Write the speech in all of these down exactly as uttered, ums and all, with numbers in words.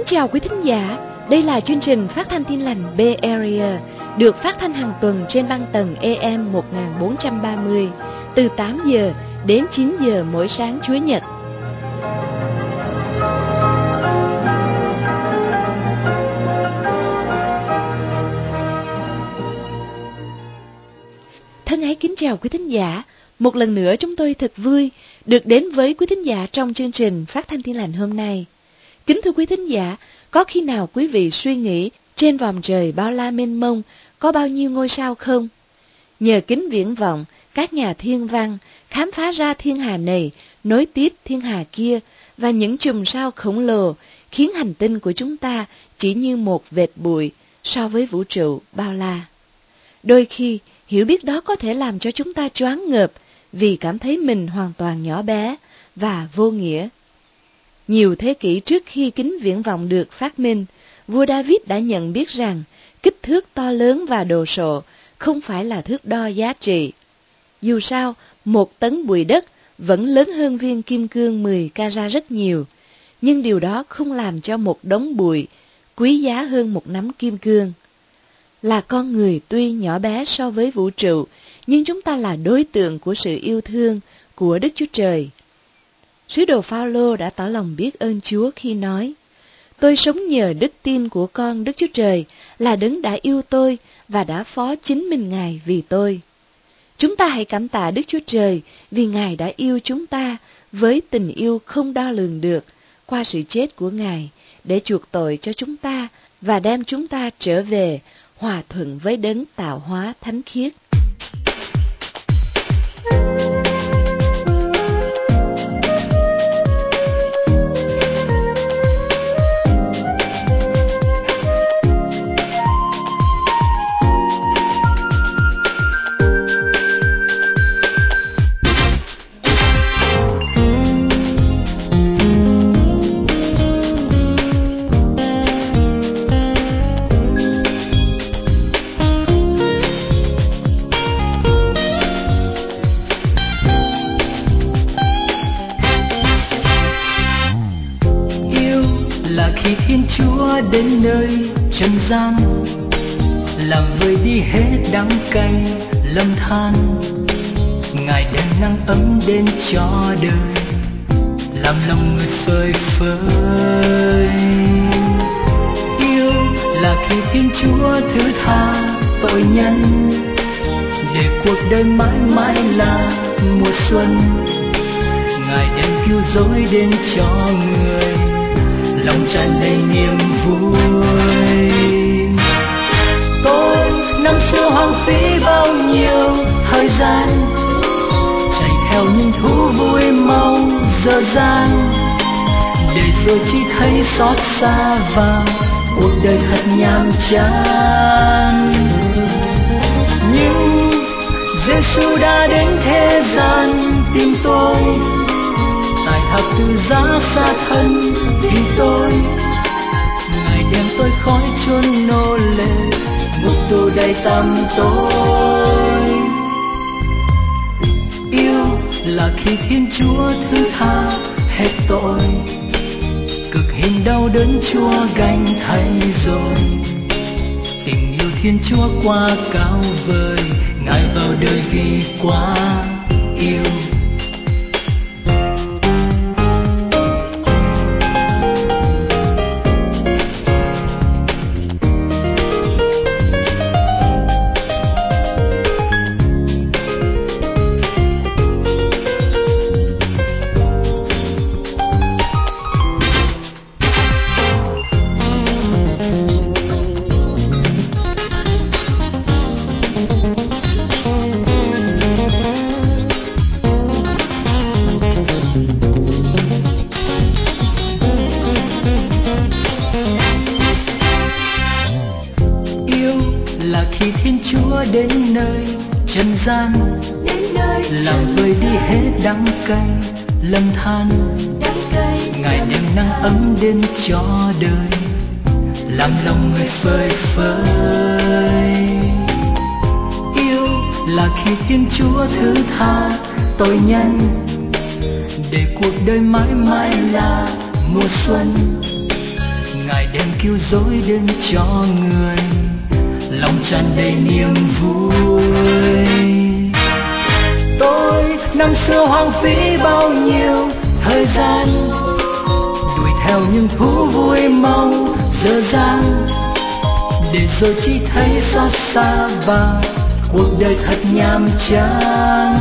chào quý thính giả, đây là chương trình phát thanh Tin lành Bay Area, được phát thanh hàng tuần trên băng tần A M một nghìn bốn trăm ba mươi, từ tám giờ đến chín giờ mỗi sáng Chủ nhật. Thân ái kính chào quý thính giả, một lần nữa chúng tôi thật vui được đến với quý thính giả trong chương trình phát thanh Tin lành hôm nay. Kính thưa quý thính giả, có khi nào quý vị suy nghĩ trên vòm trời bao la mênh mông có bao nhiêu ngôi sao không? Nhờ kính viễn vọng, các nhà thiên văn khám phá ra thiên hà này nối tiếp thiên hà kia và những chùm sao khổng lồ khiến hành tinh của chúng ta chỉ như một vệt bụi so với vũ trụ bao la. Đôi khi, hiểu biết đó có thể làm cho chúng ta choáng ngợp vì cảm thấy mình hoàn toàn nhỏ bé và vô nghĩa. Nhiều thế kỷ trước khi kính viễn vọng được phát minh, vua David đã nhận biết rằng kích thước to lớn và đồ sộ không phải là thước đo giá trị. Dù sao, một tấn bụi đất vẫn lớn hơn viên kim cương mười carat rất nhiều, nhưng điều đó không làm cho một đống bụi quý giá hơn một nắm kim cương. Là con người tuy nhỏ bé so với vũ trụ, nhưng chúng ta là đối tượng của sự yêu thương của Đức Chúa Trời. Sứ đồ Phao-lô đã tỏ lòng biết ơn Chúa khi nói: Tôi sống nhờ đức tin của con Đức Chúa Trời là Đấng đã yêu tôi và đã phó chính mình Ngài vì tôi. Chúng ta hãy cảm tạ Đức Chúa Trời vì Ngài đã yêu chúng ta với tình yêu không đo lường được qua sự chết của Ngài để chuộc tội cho chúng ta và đem chúng ta trở về hòa thuận với Đấng tạo hóa thánh khiết. Khi Thiên Chúa đến nơi trần gian, làm vơi đi hết đắng cay lầm than, Ngài đem nắng ấm đến cho đời, làm lòng người phơi phới. Yêu là khi Thiên Chúa thứ tha tội nhân, để cuộc đời mãi mãi là mùa xuân. Ngài đem cứu rỗi đến cho người, lòng tràn đầy niềm vui. Tôi năm xưa hoang phí bao nhiêu thời gian, chạy theo những thú vui mong dở dang, để rồi chỉ thấy xót xa và cuộc đời thật nhàm chán. Nhưng Giêsu đã đến thế gian tìm tôi, tại thập tự giá xa thân vì tôi. Ngài đem tôi khỏi chốn nô lệ, ngục tù đầy tăm tối. Yêu là khi Thiên Chúa thứ tha hết tội, cực hình đau đớn Chúa gánh thay rồi. Tình yêu Thiên Chúa quá cao vời, Ngài vào đời vì quá yêu. Khi Thiên Chúa đến nơi trần gian, làm vơi đi hết đắng cay lầm than, Ngài đem nắng ấm đến cho đời, làm lòng người phơi phới. Yêu là khi Thiên Chúa thứ tha tội nhân, để cuộc đời mãi mãi là mùa xuân. Ngài đem cứu rỗi đến cho người, lòng tràn đầy niềm vui. Tôi năm xưa hoang phí bao nhiêu thời gian, đuổi theo những thú vui mau dở dang, để rồi chỉ thấy xót xa và cuộc đời thật nhàm chán.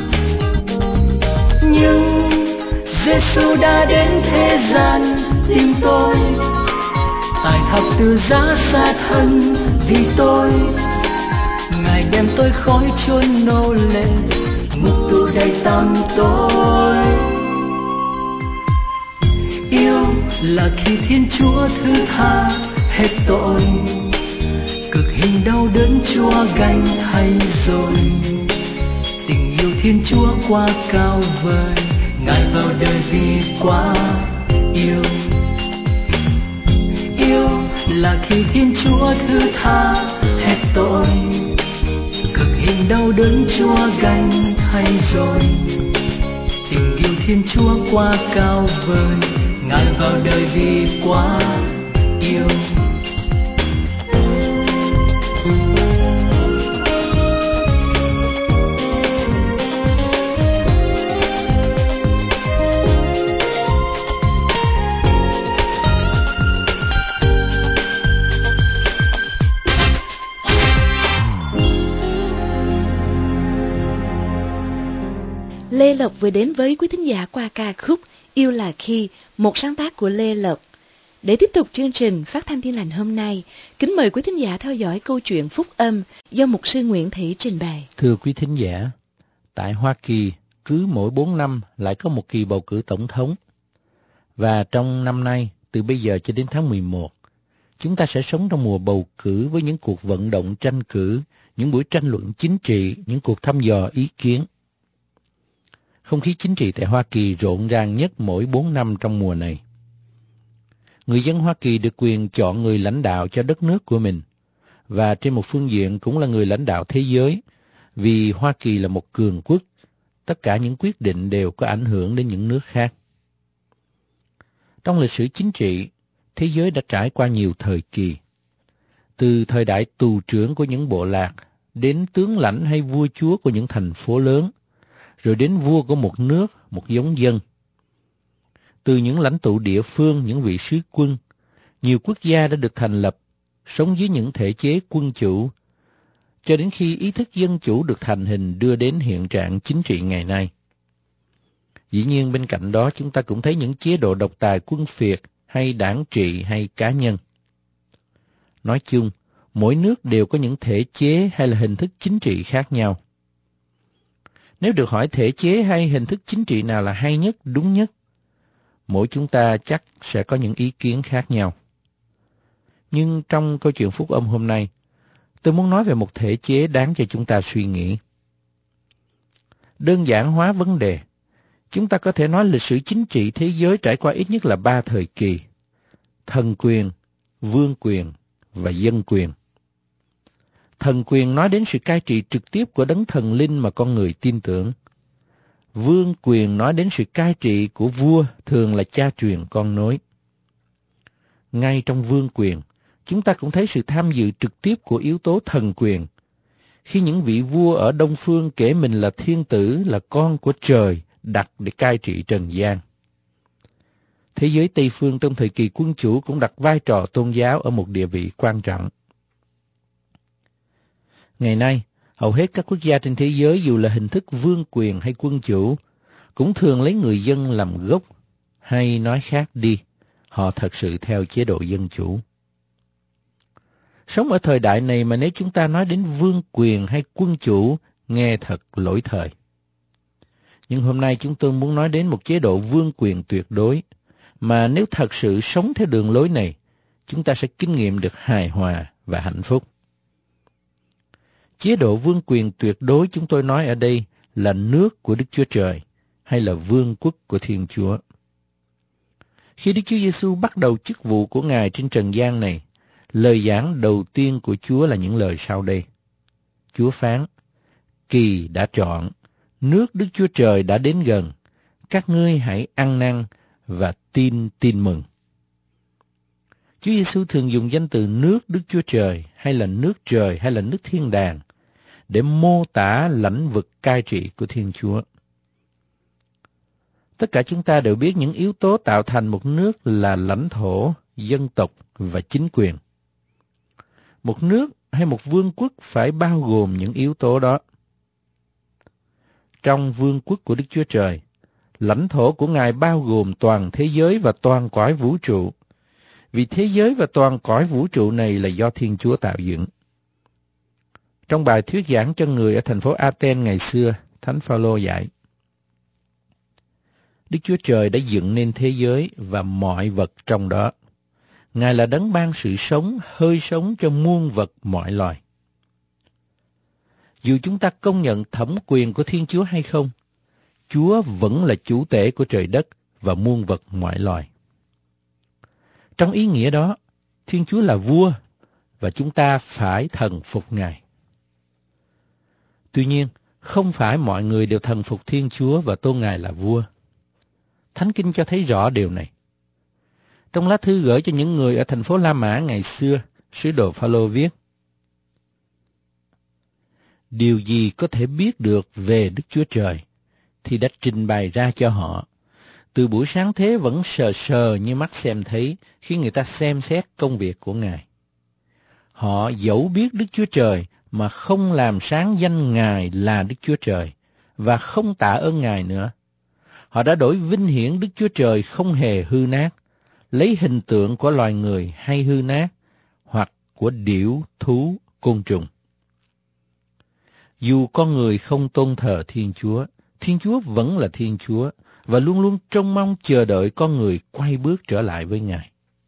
Nhưng Giêsu đã đến thế gian tìm tôi, tại thập tự giá xa thân vì tôi. Ngài đem tôi khỏi chốn nô lệ, ngục tù đầy tăm tối. Yêu là khi Thiên Chúa thứ tha hết tội, cực hình đau đớn Chúa gánh thay rồi. Tình yêu Thiên Chúa quá cao vời, Ngài vào đời vì quá yêu. Yêu là khi Thiên Chúa thứ tha hết tội, cực hình đau đớn Chúa gánh thay rồi. Tình yêu Thiên Chúa quá cao vời, Ngài vào đời vì quá yêu. Lê Lộc vừa đến với quý thính giả qua ca khúc Yêu Là Khi, một sáng tác của Lê Lộc. Để tiếp tục chương trình Phát thanh Thiên Lành hôm nay, kính mời quý thính giả theo dõi câu chuyện phúc âm do mục sư Nguyễn Thị trình bày. Thưa quý thính giả, tại Hoa Kỳ, cứ mỗi bốn năm lại có một kỳ bầu cử tổng thống. Và trong năm nay, từ bây giờ cho đến tháng mười một, chúng ta sẽ sống trong mùa bầu cử với những cuộc vận động tranh cử, những buổi tranh luận chính trị, những cuộc thăm dò ý kiến. Không khí chính trị tại Hoa Kỳ rộn ràng nhất mỗi bốn năm trong mùa này. Người dân Hoa Kỳ được quyền chọn người lãnh đạo cho đất nước của mình, và trên một phương diện cũng là người lãnh đạo thế giới, vì Hoa Kỳ là một cường quốc, tất cả những quyết định đều có ảnh hưởng đến những nước khác. Trong lịch sử chính trị, thế giới đã trải qua nhiều thời kỳ. Từ thời đại tù trưởng của những bộ lạc, đến tướng lãnh hay vua chúa của những thành phố lớn, rồi đến vua của một nước, một giống dân. Từ những lãnh tụ địa phương, những vị sứ quân, nhiều quốc gia đã được thành lập, sống dưới những thể chế quân chủ, cho đến khi ý thức dân chủ được thành hình đưa đến hiện trạng chính trị ngày nay. Dĩ nhiên bên cạnh đó chúng ta cũng thấy những chế độ độc tài quân phiệt hay đảng trị hay cá nhân. Nói chung, mỗi nước đều có những thể chế hay là hình thức chính trị khác nhau. Nếu được hỏi thể chế hay hình thức chính trị nào là hay nhất, đúng nhất, mỗi chúng ta chắc sẽ có những ý kiến khác nhau. Nhưng trong câu chuyện phúc âm hôm nay, tôi muốn nói về một thể chế đáng cho chúng ta suy nghĩ. Đơn giản hóa vấn đề, chúng ta có thể nói lịch sử chính trị thế giới trải qua ít nhất là ba thời kỳ: thần quyền, vương quyền và dân quyền. Thần quyền nói đến sự cai trị trực tiếp của đấng thần linh mà con người tin tưởng. Vương quyền nói đến sự cai trị của vua, thường là cha truyền con nối. Ngay trong vương quyền, chúng ta cũng thấy sự tham dự trực tiếp của yếu tố thần quyền. Khi những vị vua ở Đông Phương kể mình là thiên tử, là con của trời, đặt để cai trị trần gian. Thế giới Tây Phương trong thời kỳ quân chủ cũng đặt vai trò tôn giáo ở một địa vị quan trọng. Ngày nay, hầu hết các quốc gia trên thế giới dù là hình thức vương quyền hay quân chủ, cũng thường lấy người dân làm gốc, hay nói khác đi, họ thật sự theo chế độ dân chủ. Sống ở thời đại này mà nếu chúng ta nói đến vương quyền hay quân chủ, nghe thật lỗi thời. Nhưng hôm nay chúng tôi muốn nói đến một chế độ vương quyền tuyệt đối, mà nếu thật sự sống theo đường lối này, chúng ta sẽ kinh nghiệm được hài hòa và hạnh phúc. Chế độ vương quyền tuyệt đối chúng tôi nói ở đây là nước của Đức Chúa Trời, hay là vương quốc của Thiên Chúa. Khi Đức Chúa Giêsu bắt đầu chức vụ của Ngài trên trần gian này, lời giảng đầu tiên của Chúa là những lời sau đây. Chúa phán: Kỳ đã trọn, nước Đức Chúa Trời đã đến gần, các ngươi hãy ăn năn và tin tin mừng. Chúa Giêsu thường dùng danh từ nước Đức Chúa Trời hay là nước trời hay là nước thiên đàng để mô tả lãnh vực cai trị của Thiên Chúa. Tất cả chúng ta đều biết những yếu tố tạo thành một nước là lãnh thổ, dân tộc và chính quyền. Một nước hay một vương quốc phải bao gồm những yếu tố đó. Trong vương quốc của Đức Chúa Trời, lãnh thổ của Ngài bao gồm toàn thế giới và toàn cõi vũ trụ, vì thế giới và toàn cõi vũ trụ này là do Thiên Chúa tạo dựng. Trong bài thuyết giảng cho người ở thành phố Athens ngày xưa, Thánh Phaolô dạy: Đức Chúa Trời đã dựng nên thế giới và mọi vật trong đó. Ngài là đấng ban sự sống, hơi sống cho muôn vật mọi loài. Dù chúng ta công nhận thẩm quyền của Thiên Chúa hay không, Chúa vẫn là chủ tể của trời đất và muôn vật mọi loài. Trong ý nghĩa đó, Thiên Chúa là vua và chúng ta phải thần phục Ngài. Tuy nhiên, không phải mọi người đều thần phục Thiên Chúa và tôn Ngài là vua. Thánh Kinh cho thấy rõ điều này. Trong lá thư gửi cho những người ở thành phố La Mã ngày xưa, sứ đồ Phaolô viết: Điều gì có thể biết được về Đức Chúa Trời thì đã trình bày ra cho họ. Từ buổi sáng thế vẫn sờ sờ như mắt xem thấy khi người ta xem xét công việc của Ngài. Họ dẫu biết Đức Chúa Trời mà không làm sáng danh Ngài là Đức Chúa Trời và không tạ ơn Ngài nữa. Họ đã đổi vinh hiển Đức Chúa Trời không hề hư nát, lấy hình tượng của loài người hay hư nát, hoặc của điểu, thú, côn trùng. Dù con người không tôn thờ Thiên Chúa, Thiên Chúa vẫn là Thiên Chúa và luôn luôn trông mong chờ đợi con người quay bước trở lại với Ngài.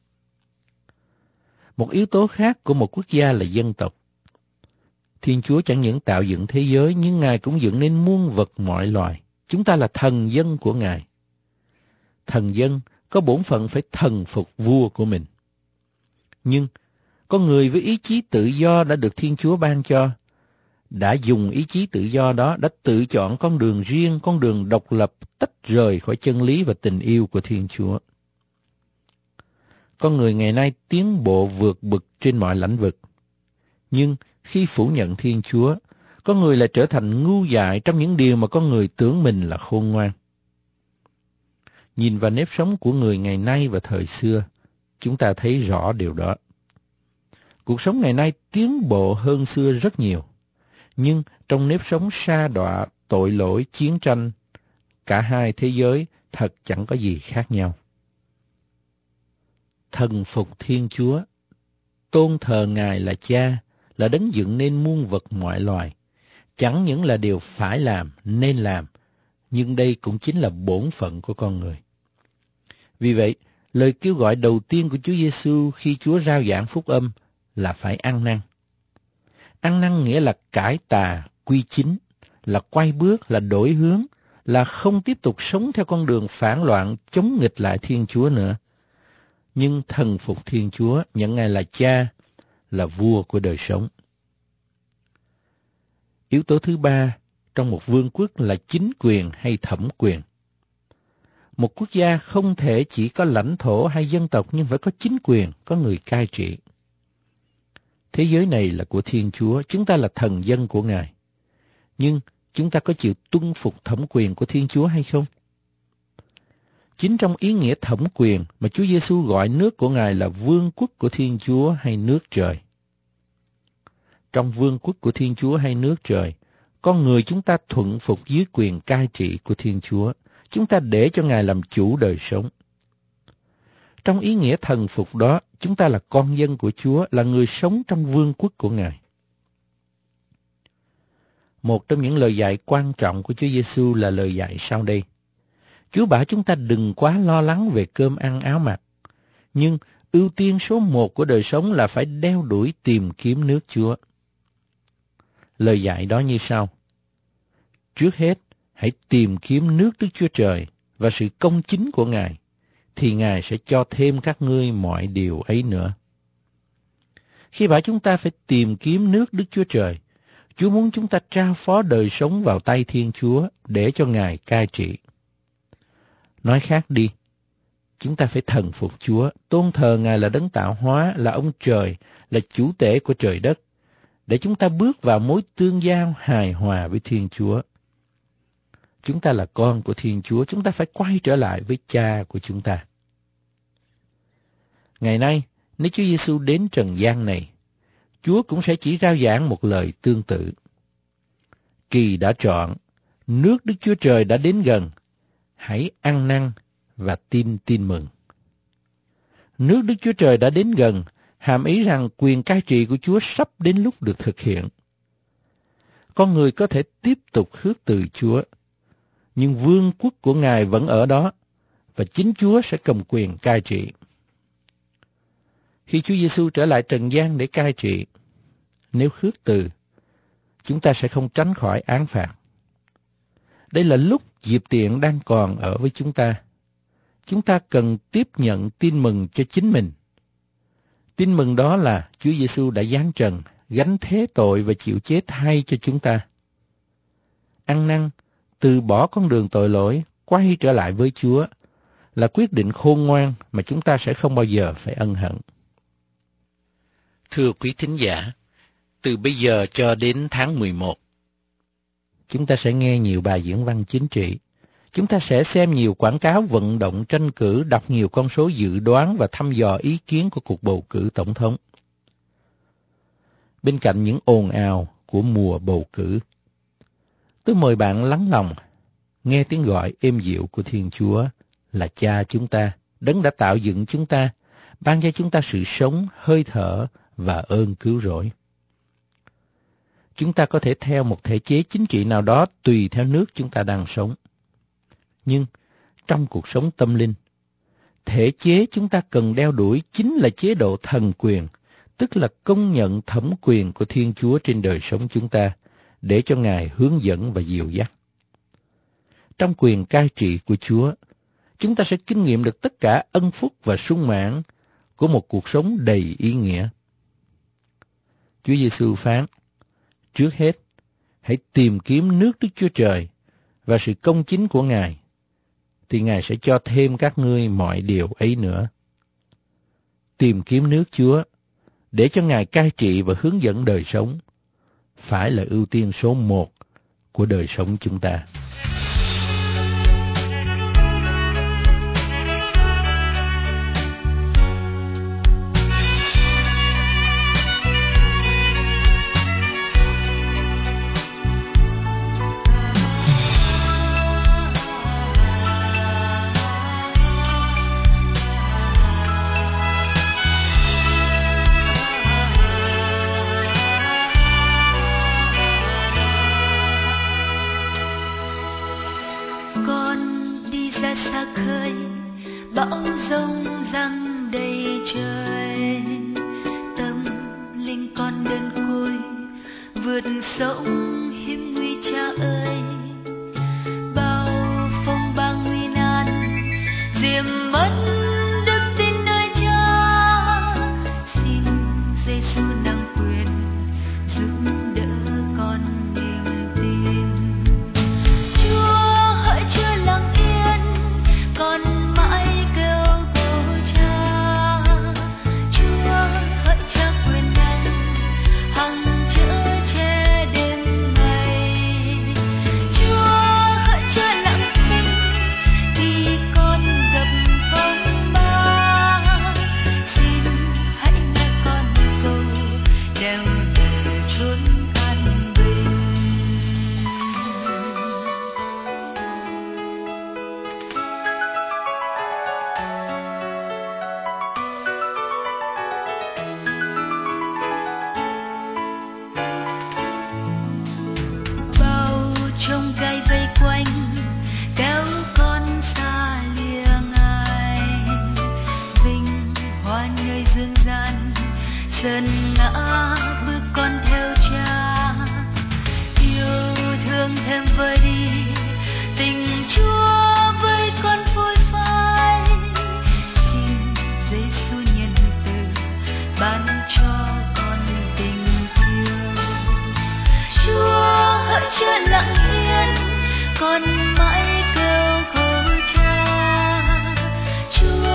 Một yếu tố khác của một quốc gia là dân tộc. Thiên Chúa chẳng những tạo dựng thế giới, nhưng Ngài cũng dựng nên muôn vật mọi loài. Chúng ta là thần dân của Ngài. Thần dân có bổn phận phải thần phục vua của mình. Nhưng con người với ý chí tự do đã được Thiên Chúa ban cho, đã dùng ý chí tự do đó đã tự chọn con đường riêng, con đường độc lập, tách rời khỏi chân lý và tình yêu của Thiên Chúa. Con người ngày nay tiến bộ vượt bậc trên mọi lĩnh vực. Nhưng khi phủ nhận Thiên Chúa, con người lại trở thành ngu dại trong những điều mà con người tưởng mình là khôn ngoan. Nhìn vào nếp sống của người ngày nay và thời xưa, chúng ta thấy rõ điều đó. Cuộc sống ngày nay tiến bộ hơn xưa rất nhiều, nhưng trong nếp sống sa đọa, tội lỗi, chiến tranh, cả hai thế giới thật chẳng có gì khác nhau. Thần phục Thiên Chúa, tôn thờ Ngài là Cha, là đấng dựng nên muôn vật mọi loài, chẳng những là điều phải làm, nên làm, nhưng đây cũng chính là bổn phận của con người. Vì vậy, lời kêu gọi đầu tiên của Chúa Giêsu khi Chúa rao giảng phúc âm là phải ăn năn. Ăn năn nghĩa là cải tà, quy chính, là quay bước, là đổi hướng, là không tiếp tục sống theo con đường phản loạn, chống nghịch lại Thiên Chúa nữa. Nhưng thần phục Thiên Chúa, nhận Ngài là Cha, là vua của đời sống. Yếu tố thứ ba trong một vương quốc là chính quyền hay thẩm quyền. Một quốc gia không thể chỉ có lãnh thổ hay dân tộc, nhưng phải có chính quyền, có người cai trị. Thế giới này là của Thiên Chúa, chúng ta là thần dân của Ngài. Nhưng chúng ta có chịu tuân phục thẩm quyền của Thiên Chúa hay không? Chính trong ý nghĩa thẩm quyền mà Chúa Giêsu gọi nước của Ngài là vương quốc của Thiên Chúa hay nước trời. Trong vương quốc của Thiên Chúa hay nước trời, con người chúng ta thuận phục dưới quyền cai trị của Thiên Chúa. Chúng ta để cho Ngài làm chủ đời sống. Trong ý nghĩa thần phục đó, chúng ta là con dân của Chúa, là người sống trong vương quốc của Ngài. Một trong những lời dạy quan trọng của Chúa Giêsu là lời dạy sau đây. Chúa bảo chúng ta đừng quá lo lắng về cơm ăn áo mặc, nhưng ưu tiên số một của đời sống là phải đeo đuổi tìm kiếm nước Chúa. Lời dạy đó như sau: trước hết, hãy tìm kiếm nước Đức Chúa Trời và sự công chính của Ngài, thì Ngài sẽ cho thêm các ngươi mọi điều ấy nữa. Khi bảo chúng ta phải tìm kiếm nước Đức Chúa Trời, Chúa muốn chúng ta trao phó đời sống vào tay Thiên Chúa để cho Ngài cai trị. Nói khác đi, Chúng ta phải thần phục Chúa, tôn thờ Ngài là đấng tạo hóa, là ông trời, là chủ tể của trời đất, để chúng ta bước vào mối tương giao hài hòa với Thiên Chúa. Chúng ta là con của Thiên Chúa, chúng ta phải quay trở lại với Cha của chúng ta. Ngày nay, nếu Chúa Giêsu đến trần gian này, Chúa cũng sẽ chỉ rao giảng một lời tương tự. Kỳ đã trọn, nước Đức Chúa Trời đã đến gần, hãy ăn năn và tin tin mừng. Nước Đức Chúa Trời đã đến gần, hàm ý rằng quyền cai trị của Chúa sắp đến lúc được thực hiện. Con người có thể tiếp tục khước từ Chúa, nhưng vương quốc của Ngài vẫn ở đó, và chính Chúa sẽ cầm quyền cai trị. Khi Chúa Giêsu trở lại trần gian để cai trị, nếu khước từ, chúng ta sẽ không tránh khỏi án phạt. Đây là lúc dịp tiện đang còn ở với chúng ta. Chúng ta cần tiếp nhận tin mừng cho chính mình. Tin mừng đó là Chúa Giêsu đã giáng trần, gánh thế tội và chịu chết thay cho chúng ta. Ăn năn, từ bỏ con đường tội lỗi, quay trở lại với Chúa là quyết định khôn ngoan mà chúng ta sẽ không bao giờ phải ân hận. Thưa quý thính giả, từ bây giờ cho đến tháng mười một, chúng ta sẽ nghe nhiều bài diễn văn chính trị. Chúng ta sẽ xem nhiều quảng cáo vận động tranh cử, đọc nhiều con số dự đoán và thăm dò ý kiến của cuộc bầu cử tổng thống. Bên cạnh những ồn ào của mùa bầu cử, tôi mời bạn lắng lòng, nghe tiếng gọi êm dịu của Thiên Chúa là Cha chúng ta, đấng đã tạo dựng chúng ta, ban cho chúng ta sự sống, hơi thở và ơn cứu rỗi. Chúng ta có thể theo một thể chế chính trị nào đó tùy theo nước chúng ta đang sống. Nhưng trong cuộc sống tâm linh, thể chế chúng ta cần đeo đuổi chính là chế độ thần quyền, tức là công nhận thẩm quyền của Thiên Chúa trên đời sống chúng ta, để cho Ngài hướng dẫn và dìu dắt. Trong quyền cai trị của Chúa, chúng ta sẽ kinh nghiệm được tất cả ân phúc và sung mãn của một cuộc sống đầy ý nghĩa. Chúa Giêsu phán, trước hết, hãy tìm kiếm nước Đức Chúa Trời và sự công chính của Ngài, thì Ngài sẽ cho thêm các ngươi mọi điều ấy nữa. Tìm kiếm nước Chúa để cho Ngài cai trị và hướng dẫn đời sống phải là ưu tiên số một của đời sống chúng ta. Xa khơi bão giông giăng đầy trời, tâm linh con đơn côi vượt sông hiểm nguy Cha ơi. Bao phong ba nguy nan diệm mất đức tin nơi Cha, xin Giêsu nặng quyền giúp đỡ con niềm tin. Chúa hỡi chưa lặng con mãi kêu cầu Cha, Chúa hỡi Cha quyền năng hằng chở che đêm ngày. Chúa hỡi Cha lặng thinh khi con gặp phong ba, xin hãy nghe con cầu đeo về chốn an bình. Trong gai vây quanh kéo con xa lìa Ngài, vinh hoa nơi dương gian sơn ngã bước con theo Cha. Yêu thương thêm vơi đi tình Chúa với con phôi phai, xin Giêsu nhân từ ban cho con tình yêu. Chúa hỡi chưa lặng yên con mãi kêu cầu Cha, Chúa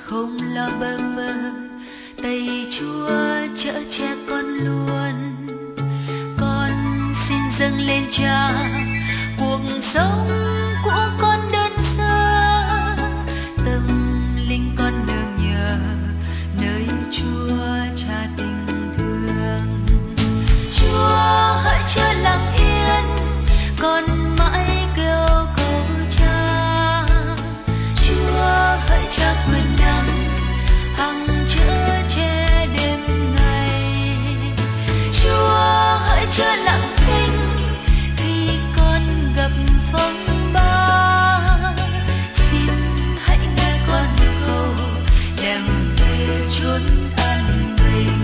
không lo bơ vơ, tay Chúa chở che con luôn. Con xin dâng lên Cha cuộc sống của con đơn sơ, tâm linh con nương nhờ nơi Chúa Cha tình thương. Chúa hỡi chớ lặng yên, con mãi kêu cầu Cha. Chúa hỡi Cha quyền năng, hằng chở che đêm ngày. Chúa hỡi chớ lặng thinh khi con gặp phong ba. Xin hãy nghe con cầu đem về chốn an bình.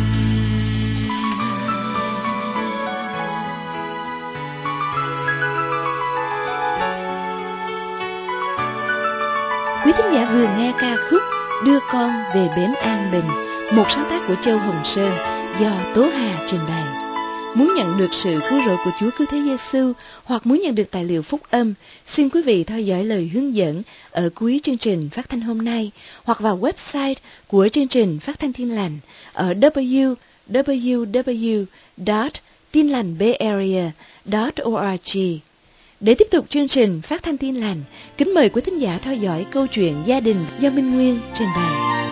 Quý thính giả vừa nghe ca khúc Đưa Con Về Bến An Bình, một sáng tác của Châu Hồng Sơn do Tố Hà trình bày. Muốn nhận được sự cứu rỗi của Chúa Cứu Thế Giêsu hoặc muốn nhận được tài liệu phúc âm, xin quý vị theo dõi lời hướng dẫn ở cuối chương trình phát thanh hôm nay hoặc vào website của chương trình Phát thanh Tin Lành ở w w w chấm tin lành bay area chấm org. Để tiếp tục chương trình Phát thanh Tin Lành, kính mời quý thính giả theo dõi câu chuyện gia đình do Minh Nguyên trình bày.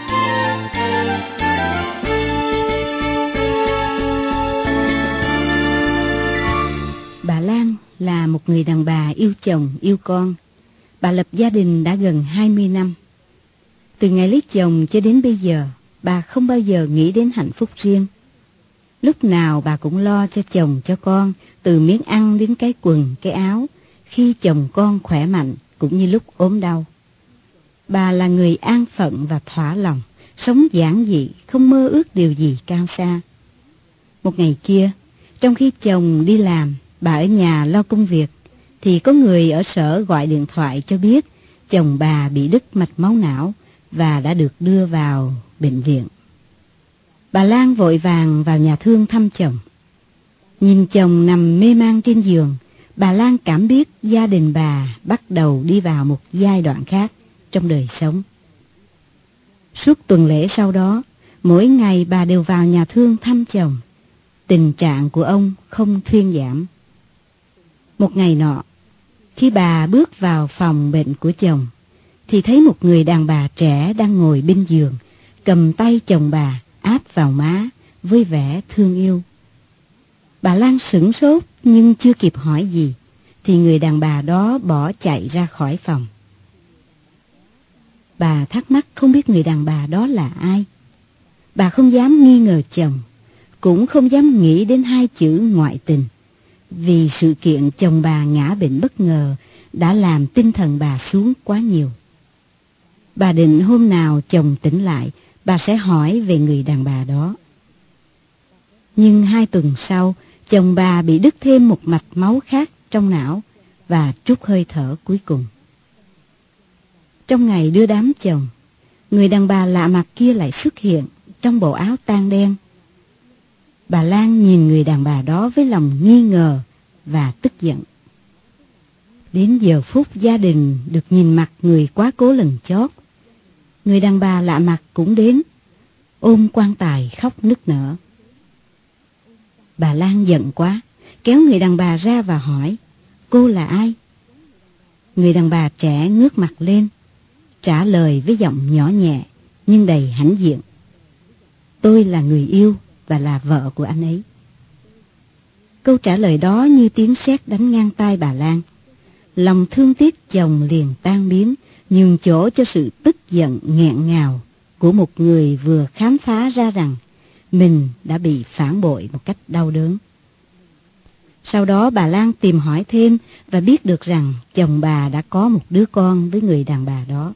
Bà Lan là một người đàn bà yêu chồng, yêu con. Bà lập gia đình đã gần hai mươi năm. Từ ngày lấy chồng cho đến bây giờ, bà không bao giờ nghĩ đến hạnh phúc riêng. Lúc nào bà cũng lo cho chồng, cho con, từ miếng ăn đến cái quần, cái áo, khi chồng con khỏe mạnh cũng như lúc ốm đau. Bà là người an phận và thỏa lòng, sống giản dị, không mơ ước điều gì cao xa. Một ngày kia, trong khi chồng đi làm, bà ở nhà lo công việc, thì có người ở sở gọi điện thoại cho biết chồng bà bị đứt mạch máu não và đã được đưa vào bệnh viện. Bà Lan vội vàng vào nhà thương thăm chồng. Nhìn chồng nằm mê man trên giường, bà Lan cảm biết gia đình bà bắt đầu đi vào một giai đoạn khác trong đời sống. Suốt tuần lễ sau đó, mỗi ngày bà đều vào nhà thương thăm chồng. Tình trạng của ông không thuyên giảm. Một ngày nọ, khi bà bước vào phòng bệnh của chồng, thì thấy một người đàn bà trẻ đang ngồi bên giường, cầm tay chồng bà áp vào má với vẻ thương yêu. Bà Lan sửng sốt nhưng chưa kịp hỏi gì, thì người đàn bà đó bỏ chạy ra khỏi phòng. Bà thắc mắc không biết người đàn bà đó là ai. Bà không dám nghi ngờ chồng, cũng không dám nghĩ đến hai chữ ngoại tình, vì sự kiện chồng bà ngã bệnh bất ngờ đã làm tinh thần bà xuống quá nhiều. Bà định hôm nào chồng tỉnh lại, bà sẽ hỏi về người đàn bà đó. Nhưng hai tuần sau, chồng bà bị đứt thêm một mạch máu khác trong não và trút hơi thở cuối cùng. Trong ngày đưa đám chồng, người đàn bà lạ mặt kia lại xuất hiện trong bộ áo tang đen. Bà Lan nhìn người đàn bà đó với lòng nghi ngờ và tức giận. Đến giờ phút gia đình được nhìn mặt người quá cố lần chót, người đàn bà lạ mặt cũng đến, ôm quan tài khóc nức nở. Bà Lan giận quá, kéo người đàn bà ra và hỏi, cô là ai? Người đàn bà trẻ ngước mặt lên, trả lời với giọng nhỏ nhẹ nhưng đầy hãnh diện. Tôi là người yêu và là vợ của anh ấy. Câu trả lời đó như tiếng sét đánh ngang tai bà Lan. Lòng thương tiếc chồng liền tan biến, nhường chỗ cho sự tức giận nghẹn ngào của một người vừa khám phá ra rằng mình đã bị phản bội một cách đau đớn. Sau đó bà Lan tìm hỏi thêm và biết được rằng chồng bà đã có một đứa con với người đàn bà đó.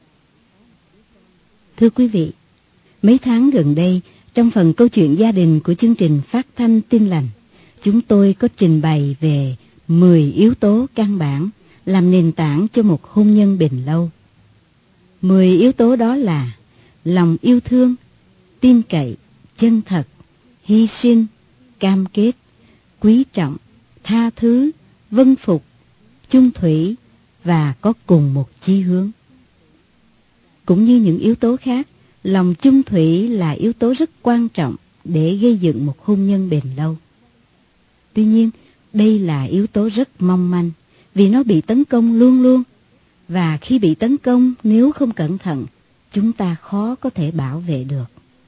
Thưa quý vị, mấy tháng gần đây, trong phần câu chuyện gia đình của chương trình Phát thanh Tin Lành, chúng tôi có trình bày về mười yếu tố căn bản làm nền tảng cho một hôn nhân bền lâu. mười yếu tố đó là lòng yêu thương, tin cậy, chân thật, hy sinh, cam kết, quý trọng, tha thứ, vâng phục, chung thủy và có cùng một chí hướng. Cũng như những yếu tố khác, lòng chung thủy là yếu tố rất quan trọng để gây dựng một hôn nhân bền lâu. Tuy nhiên, đây là yếu tố rất mong manh vì nó bị tấn công luôn luôn. Và khi bị tấn công, nếu không cẩn thận, chúng ta khó có thể bảo vệ được.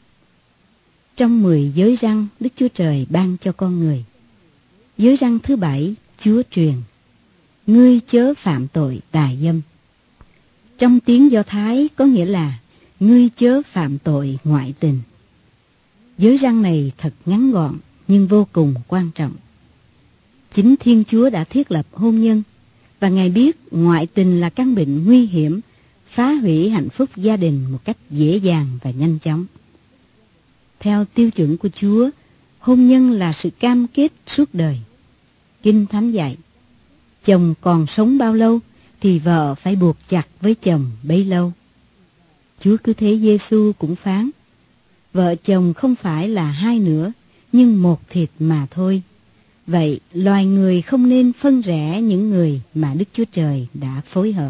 Trong mười giới răn Đức Chúa Trời ban cho con người, giới răn thứ bảy Chúa truyền: ngươi chớ phạm tội tà dâm. Trong tiếng Do Thái có nghĩa là ngươi chớ phạm tội ngoại tình. Giới răn này thật ngắn gọn nhưng vô cùng quan trọng. Chính Thiên Chúa đã thiết lập hôn nhân, và Ngài biết ngoại tình là căn bệnh nguy hiểm, phá hủy hạnh phúc gia đình một cách dễ dàng và nhanh chóng. Theo tiêu chuẩn của Chúa, hôn nhân là sự cam kết suốt đời. Kinh Thánh dạy, chồng còn sống bao lâu thì vợ phải buộc chặt với chồng bấy lâu. Chúa Cứu Thế Giêsu cũng phán, vợ chồng không phải là hai nữa, nhưng một thịt mà thôi. Vậy loài người không nên phân rẽ những người mà Đức Chúa Trời đã phối hợp.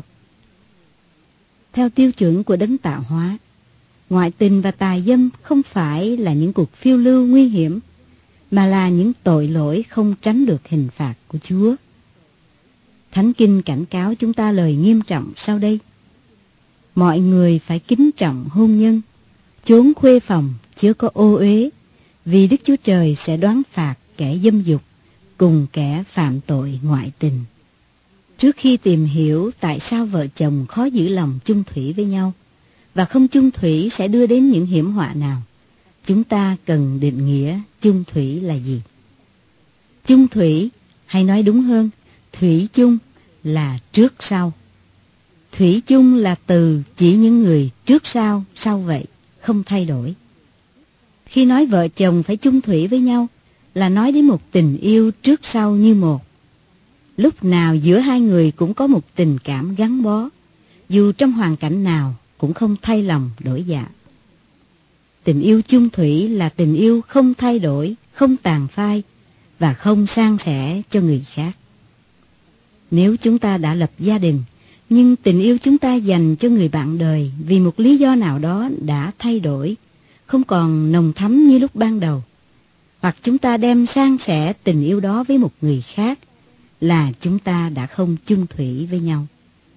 Theo tiêu chuẩn của đấng tạo hóa, ngoại tình và tà dâm không phải là những cuộc phiêu lưu nguy hiểm, mà là những tội lỗi không tránh được hình phạt của Chúa. Thánh Kinh cảnh cáo chúng ta lời nghiêm trọng sau đây: mọi người phải kính trọng hôn nhân, chốn khuê phòng chớ có ô uế, vì Đức Chúa Trời sẽ đoán phạt kẻ dâm dục cùng kẻ phạm tội ngoại tình. Trước khi tìm hiểu tại sao vợ chồng khó giữ lòng chung thủy với nhau, và không chung thủy sẽ đưa đến những hiểm họa nào, chúng ta cần định nghĩa chung thủy là gì. Chung thủy, hay nói đúng hơn, thủy chung là trước sau. Thủy chung là từ chỉ những người trước sau, sau vậy, không thay đổi. Khi nói vợ chồng phải chung thủy với nhau, là nói đến một tình yêu trước sau như một. Lúc nào giữa hai người cũng có một tình cảm gắn bó, dù trong hoàn cảnh nào cũng không thay lòng đổi dạ. Tình yêu chung thủy là tình yêu không thay đổi, không tàn phai và không san sẻ cho người khác. Nếu chúng ta đã lập gia đình, nhưng tình yêu chúng ta dành cho người bạn đời vì một lý do nào đó đã thay đổi, không còn nồng thắm như lúc ban đầu, hoặc chúng ta đem san sẻ tình yêu đó với một người khác, là chúng ta đã không chung thủy với nhau.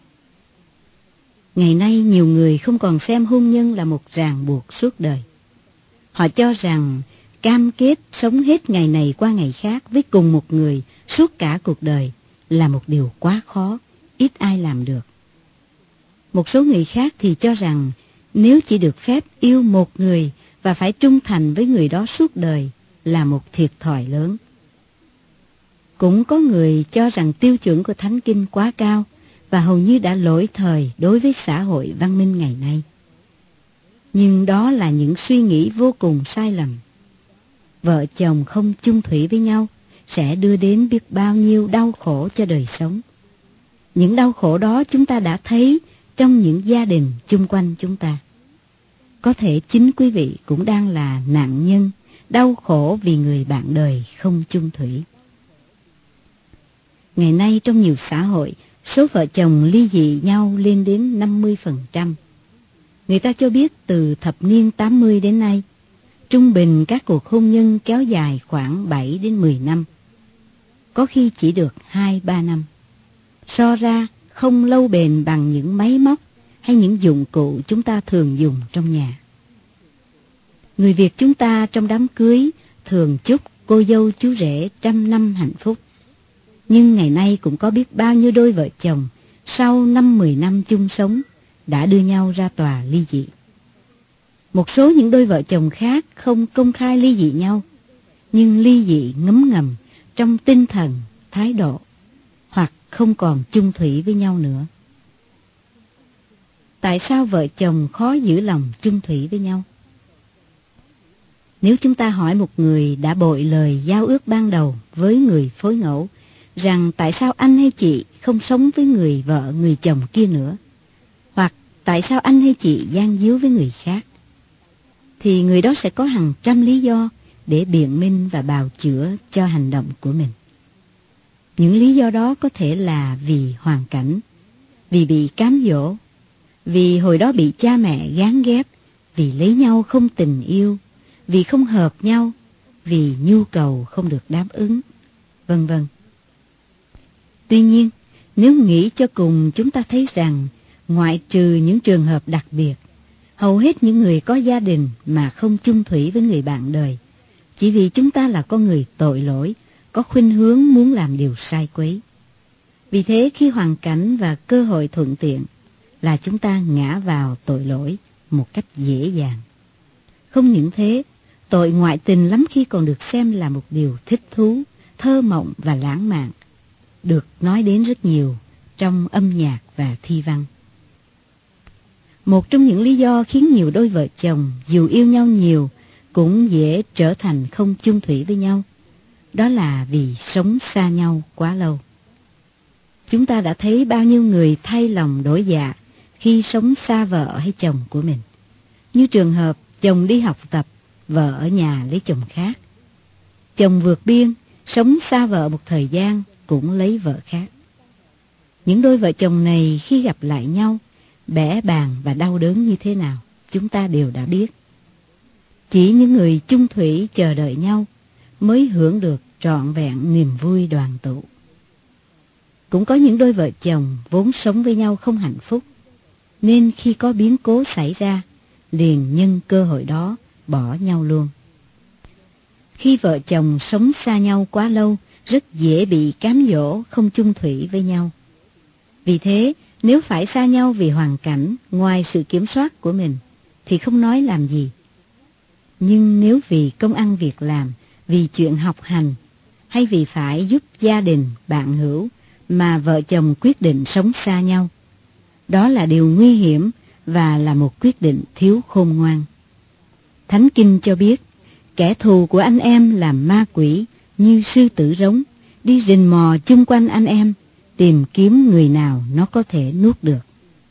Ngày nay nhiều người không còn xem hôn nhân là một ràng buộc suốt đời. Họ cho rằng cam kết sống hết ngày này qua ngày khác với cùng một người suốt cả cuộc đời là một điều quá khó, ít ai làm được. Một số người khác thì cho rằng nếu chỉ được phép yêu một người và phải trung thành với người đó suốt đời là một thiệt thòi lớn. Cũng có người cho rằng tiêu chuẩn của Thánh Kinh quá cao và hầu như đã lỗi thời đối với xã hội văn minh ngày nay. Nhưng đó là những suy nghĩ vô cùng sai lầm. Vợ chồng không chung thủy với nhau sẽ đưa đến biết bao nhiêu đau khổ cho đời sống. Những đau khổ đó chúng ta đã thấy trong những gia đình chung quanh chúng ta. Có thể chính quý vị cũng đang là nạn nhân đau khổ vì người bạn đời không chung thủy. Ngày nay trong nhiều xã hội, số vợ chồng ly dị nhau lên đến năm mươi phần trăm. Người ta cho biết từ thập niên tám mươi đến nay, trung bình các cuộc hôn nhân kéo dài khoảng bảy đến mười năm. Có khi chỉ được hai ba năm. So ra không lâu bền bằng những máy móc hay những dụng cụ chúng ta thường dùng trong nhà. Người Việt chúng ta trong đám cưới thường chúc cô dâu chú rể trăm năm hạnh phúc. Nhưng ngày nay cũng có biết bao nhiêu đôi vợ chồng sau năm mười năm chung sống đã đưa nhau ra tòa ly dị. Một số những đôi vợ chồng khác không công khai ly dị nhau, nhưng ly dị ngấm ngầm trong tinh thần, thái độ, hoặc không còn chung thủy với nhau nữa. Tại sao vợ chồng khó giữ lòng chung thủy với nhau? Nếu chúng ta hỏi một người đã bội lời giao ước ban đầu với người phối ngẫu rằng tại sao anh hay chị không sống với người vợ người chồng kia nữa, hoặc tại sao anh hay chị gian díu với người khác, thì người đó sẽ có hàng trăm lý do để biện minh và bào chữa cho hành động của mình. Những lý do đó có thể là vì hoàn cảnh, vì bị cám dỗ, vì hồi đó bị cha mẹ gán ghép, vì lấy nhau không tình yêu, vì không hợp nhau, vì nhu cầu không được đáp ứng, vân vân. Tuy nhiên, nếu nghĩ cho cùng, chúng ta thấy rằng ngoại trừ những trường hợp đặc biệt, hầu hết những người có gia đình mà không chung thủy với người bạn đời, chỉ vì chúng ta là con người tội lỗi, có khuynh hướng muốn làm điều sai quấy. Vì thế khi hoàn cảnh và cơ hội thuận tiện là chúng ta ngã vào tội lỗi một cách dễ dàng. Không những thế, tội ngoại tình lắm khi còn được xem là một điều thích thú, thơ mộng và lãng mạn, được nói đến rất nhiều trong âm nhạc và thi văn. Một trong những lý do khiến nhiều đôi vợ chồng dù yêu nhau nhiều cũng dễ trở thành không chung thủy với nhau, đó là vì sống xa nhau quá lâu. Chúng ta đã thấy bao nhiêu người thay lòng đổi dạ khi sống xa vợ hay chồng của mình. Như trường hợp chồng đi học tập, vợ ở nhà lấy chồng khác. Chồng vượt biên, sống xa vợ một thời gian, cũng lấy vợ khác. Những đôi vợ chồng này khi gặp lại nhau, bẽ bàng và đau đớn như thế nào, chúng ta đều đã biết. Chỉ những người chung thủy chờ đợi nhau mới hưởng được trọn vẹn niềm vui đoàn tụ. Cũng có những đôi vợ chồng vốn sống với nhau không hạnh phúc, nên khi có biến cố xảy ra, liền nhân cơ hội đó bỏ nhau luôn. Khi vợ chồng sống xa nhau quá lâu, rất dễ bị cám dỗ không chung thủy với nhau. Vì thế, nếu phải xa nhau vì hoàn cảnh ngoài sự kiểm soát của mình, thì không nói làm gì. Nhưng nếu vì công ăn việc làm, vì chuyện học hành, hay vì phải giúp gia đình, bạn hữu, mà vợ chồng quyết định sống xa nhau, đó là điều nguy hiểm và là một quyết định thiếu khôn ngoan. Thánh Kinh cho biết, kẻ thù của anh em là ma quỷ, như sư tử rống, đi rình mò chung quanh anh em, tìm kiếm người nào nó có thể nuốt được.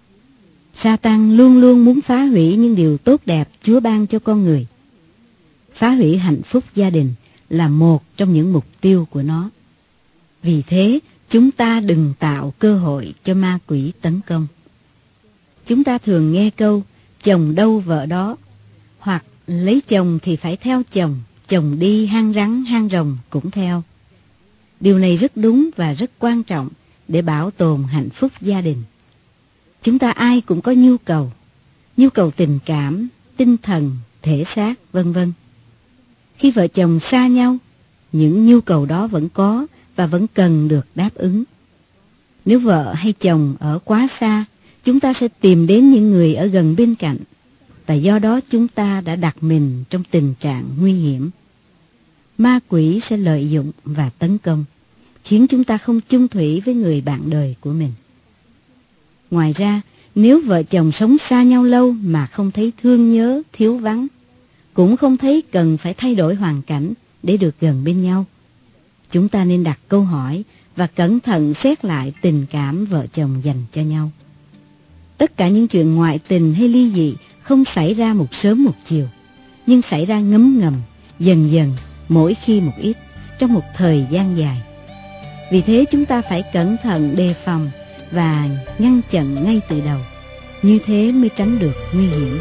Sa-tan luôn luôn muốn phá hủy những điều tốt đẹp Chúa ban cho con người. Phá hủy hạnh phúc gia đình là một trong những mục tiêu của nó. Vì thế, chúng ta đừng tạo cơ hội cho ma quỷ tấn công. Chúng ta thường nghe câu chồng đâu vợ đó, hoặc lấy chồng thì phải theo chồng, chồng đi hang rắn hang rồng cũng theo. Điều này rất đúng và rất quan trọng để bảo tồn hạnh phúc gia đình. Chúng ta ai cũng có nhu cầu, nhu cầu tình cảm, tinh thần, thể xác, vân vân. Khi vợ chồng xa nhau, những nhu cầu đó vẫn có và vẫn cần được đáp ứng. Nếu vợ hay chồng ở quá xa, chúng ta sẽ tìm đến những người ở gần bên cạnh, và do đó chúng ta đã đặt mình trong tình trạng nguy hiểm. Ma quỷ sẽ lợi dụng và tấn công, khiến chúng ta không chung thủy với người bạn đời của mình. Ngoài ra, nếu vợ chồng sống xa nhau lâu mà không thấy thương nhớ, thiếu vắng, cũng không thấy cần phải thay đổi hoàn cảnh để được gần bên nhau, chúng ta nên đặt câu hỏi và cẩn thận xét lại tình cảm vợ chồng dành cho nhau. Tất cả những chuyện ngoại tình hay ly dị không xảy ra một sớm một chiều, nhưng xảy ra ngấm ngầm, dần dần, mỗi khi một ít, trong một thời gian dài. Vì thế chúng ta phải cẩn thận đề phòng và ngăn chặn ngay từ đầu, như thế mới tránh được nguy hiểm.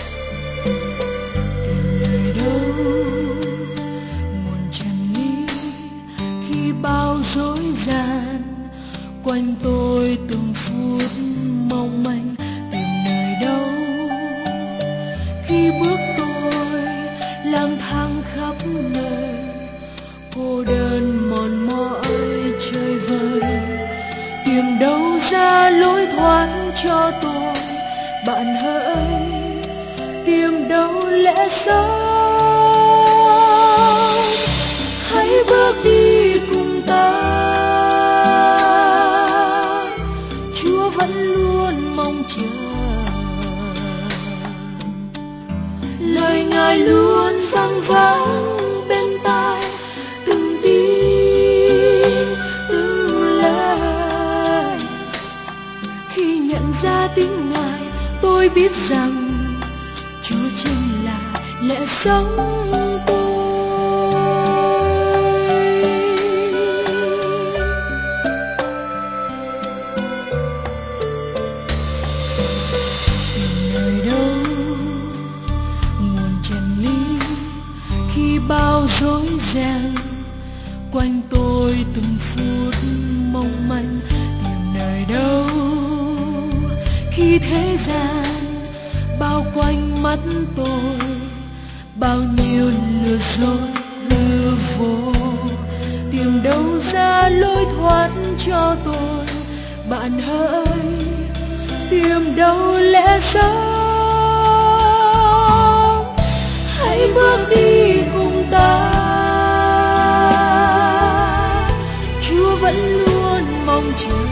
Tìm nơi đâu nguồn trần lý khi bao rối gian quanh tôi từng phút mong manh. Tìm nơi đâu khi bước tôi lang thang khắp nơi, cô đơn mòn mỏi chơi vơi. Tìm đâu ra lối thoát cho tôi bạn hỡi, tìm đâu lẽ sống. Hãy bước đi cùng ta, Chúa vẫn luôn mong chờ. Lời Ngài luôn vang vang bên tai, từng tin từng lời. Khi nhận ra tiếng Ngài, tôi biết rằng Chúa chính là lẽ sống tôi. bao rối ren, quanh tôi từng phút mong manh tìm nơi đâu. Khi thế gian bao quanh mắt tôi, bao nhiêu lừa dối hư vô, tìm đâu ra lối thoát cho tôi. Bạn hỡi, tìm đâu lẽ sống, hãy bước đi cùng ta. Chúa vẫn luôn mong chờ,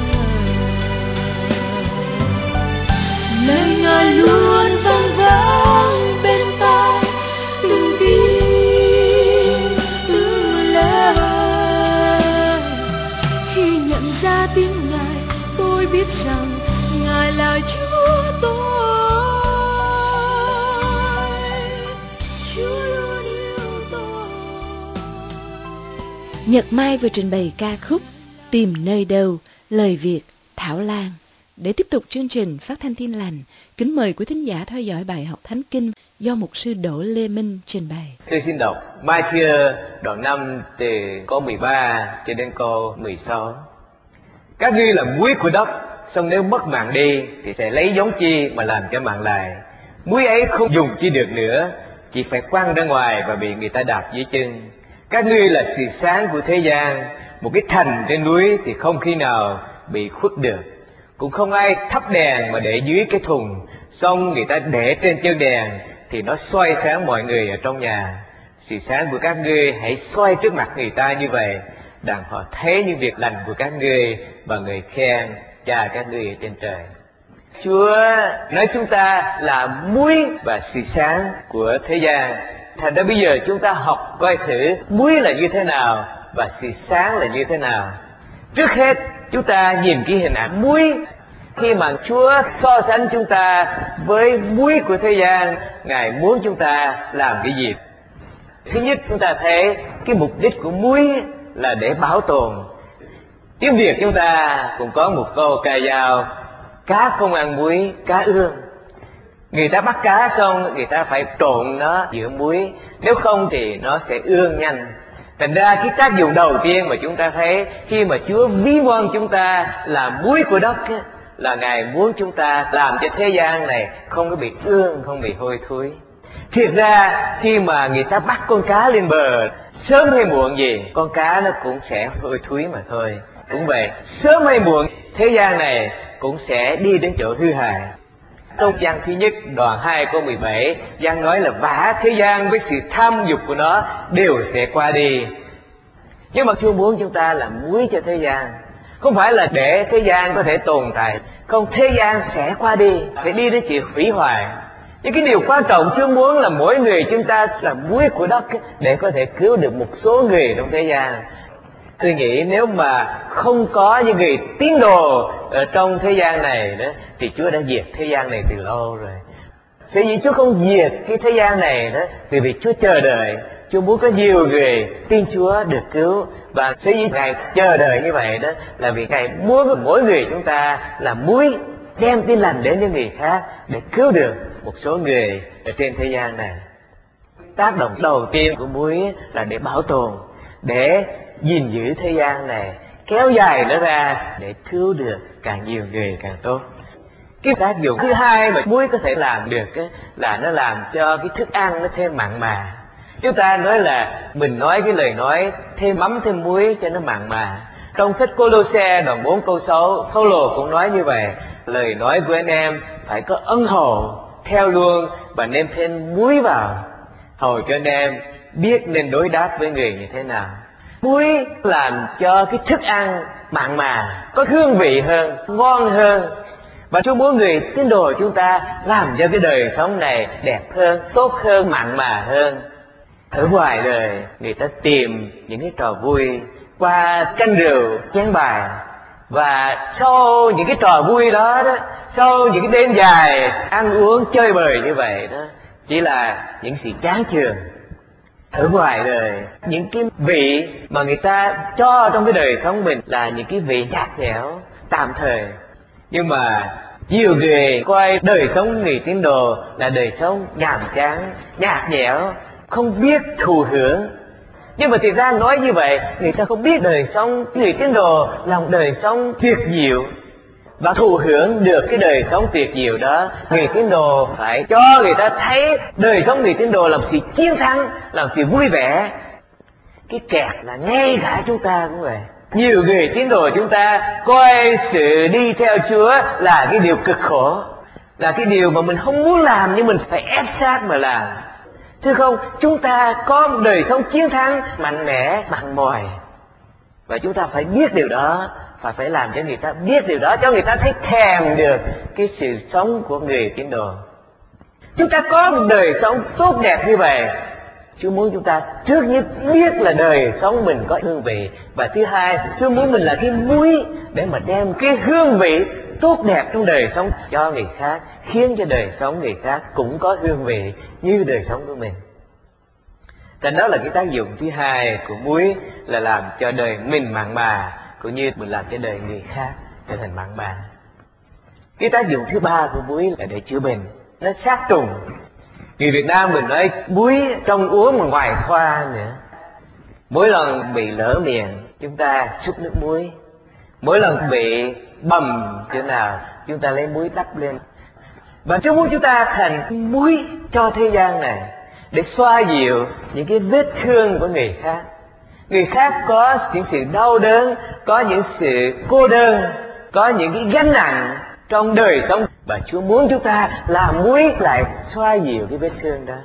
lời Ngài luôn vang vang bên tai, từng tiếng từng lời. Khi nhận ra tiếng Ngài, tôi biết rằng Ngài là Chúa tôi, Chúa luôn yêu tôi. Nhật Mai vừa trình bày ca khúc Tìm Nơi Đâu, lời Việt Thảo Lan. Để tiếp tục chương trình Phát thanh Tin Lành, kính mời quý thính giả theo dõi bài học Thánh Kinh do mục sư Đỗ Lê Minh trình bày. Tôi xin đọc Ma-thi-ơ đoạn năm từ câu mười ba cho đến câu mười sáu. Các ngươi là muối của đất, xong nếu mất mạng đi thì sẽ lấy giống chi mà làm cho mạng lại. Muối ấy không dùng chi được nữa, chỉ phải quăng ra ngoài và bị người ta đạp dưới chân. Các ngươi là sự sáng của thế gian. Một cái thành trên núi thì không khi nào bị khuất được. Cũng không ai thắp đèn mà để dưới cái thùng, xong người ta để trên chân đèn thì nó soi sáng mọi người ở trong nhà. Sự sáng của các ngươi hãy soi trước mặt người ta như vậy, đặng họ thấy những việc lành của các ngươi và người khen Cha các ngươi ở trên trời. Chúa nói chúng ta là muối và sự sáng của thế gian. Thành ra bây giờ chúng ta học coi thử muối là như thế nào và sự sáng là như thế nào. Trước hết chúng ta nhìn cái hình ảnh muối. Khi mà Chúa so sánh chúng ta với muối của thế gian, Ngài muốn chúng ta làm cái gì? Thứ nhất, chúng ta thấy cái mục đích của muối là để bảo tồn. Tiếng Việt chúng ta cũng có một câu ca dao: cá không ăn muối, cá ương. Người ta bắt cá xong người ta phải trộn nó giữa muối, nếu không thì nó sẽ ương nhanh. Thành ra cái tác dụng đầu tiên mà chúng ta thấy khi mà Chúa ví von chúng ta là muối của đất ấy, là Ngài muốn chúng ta làm cho thế gian này không có bị ương, không bị hôi thối. Thiệt ra khi mà người ta bắt con cá lên bờ, sớm hay muộn gì con cá nó cũng sẽ hôi thối mà thôi. Cũng vậy, sớm hay muộn thế gian này cũng sẽ đi đến chỗ hư hại. Trong văn thứ nhất đoạn hai câu mười bảy, văn nói là vả thế gian với sự tham dục của nó đều sẽ qua đi. Nhưng mà Chúa muốn chúng ta làm muối cho thế gian, không phải là để thế gian có thể tồn tại, không, thế gian sẽ qua đi, sẽ đi đến sự hủy hoại. Nhưng cái điều quan trọng Chúa muốn là mỗi người chúng ta là muối của đất để có thể cứu được một số người trong thế gian. Tôi nghĩ nếu mà không có những người tín đồ ở trong thế gian này đó, thì Chúa đã diệt thế gian này từ lâu rồi. Sở dĩ Chúa không diệt cái thế gian này đó, vì vì Chúa chờ đợi, Chúa muốn có nhiều người tin Chúa được cứu. Và sở dĩ Ngài chờ đợi như vậy đó là vì Ngài muốn mỗi người chúng ta là muối, đem tin lành đến những người khác để cứu được một số người ở trên thế gian này. Tác động đầu tiên của muối là để bảo tồn, để gìn giữ thế gian này, kéo dài nó ra để cứu được càng nhiều người càng tốt. Cái tác dụng thứ hai mà muối có thể làm được ấy, là nó làm cho cái thức ăn nó thêm mặn mà. Chúng ta nói là mình nói cái lời nói thêm mắm thêm muối cho nó mặn mà. Trong sách Cô-lô-se đoạn bốn câu sáu, Phao-lô cũng nói như vậy: lời nói của anh em phải có ân hậu theo luôn và nêm thêm muối vào, hầu cho anh em biết nên đối đáp với người như thế nào. Muối làm cho cái thức ăn mặn mà, có hương vị hơn, ngon hơn. Và Chúa muốn người tín đồ chúng ta làm cho cái đời sống này đẹp hơn, tốt hơn, mặn mà hơn. Ở ngoài đời người ta tìm những cái trò vui qua canh rượu, chén bài. Và sau những cái trò vui đó, đó sau những cái đêm dài ăn uống chơi bời như vậy đó, chỉ là những sự chán chường. Ở ngoài đời những cái vị mà người ta cho trong cái đời sống mình là những cái vị nhạt nhẽo, tạm thời. Nhưng mà nhiều người coi đời sống người tín đồ là đời sống nhàm chán, nhạt nhẽo, không biết thụ hưởng. Nhưng mà thực ra nói như vậy, người ta không biết đời sống người tín đồ là một đời sống tuyệt diệu. Và thụ hưởng được cái đời sống tuyệt diệu đó, người tín đồ phải cho người ta thấy đời sống người tín đồ là một sự chiến thắng, là một sự vui vẻ. Cái kẹt là ngay cả chúng ta cũng vậy. Nhiều người tín đồ chúng ta coi sự đi theo Chúa là cái điều cực khổ, là cái điều mà mình không muốn làm nhưng mình phải ép sát mà làm. Thưa không, chúng ta có một đời sống chiến thắng mạnh mẽ, mặn mòi. Và chúng ta phải biết điều đó, và phải làm cho người ta biết điều đó, cho người ta thấy thèm được cái sự sống của người tín đồ. Chúng ta có một đời sống tốt đẹp như vậy, Chúa muốn chúng ta trước nhất biết là đời sống mình có hương vị. Và thứ hai, Chúa muốn mình là cái muối để mà đem cái hương vị tốt đẹp trong đời sống cho người khác, khiến cho đời sống người khác cũng có hương vị như đời sống của mình. Thành đó là cái tác dụng thứ hai của muối, là làm cho đời mình mặn mà, cũng như mình làm cho đời người khác trở thành mặn mà. Cái tác dụng thứ ba của muối là để chữa bệnh, nó sát trùng. Người Việt Nam mình nói muối trong uống mà ngoài thoa nữa. Mỗi lần bị lỡ miệng, chúng ta xúc nước muối. Mỗi lần bị bầm chỗ nào, chúng ta lấy muối đắp lên. Và Chúa muốn chúng ta thành muối cho thế gian này, để xoa dịu những cái vết thương của người khác. Người khác có những sự đau đớn, có những sự cô đơn, có những cái gánh nặng trong đời sống. Và Chúa muốn chúng ta làm muối lại xoa dịu cái vết thương đó.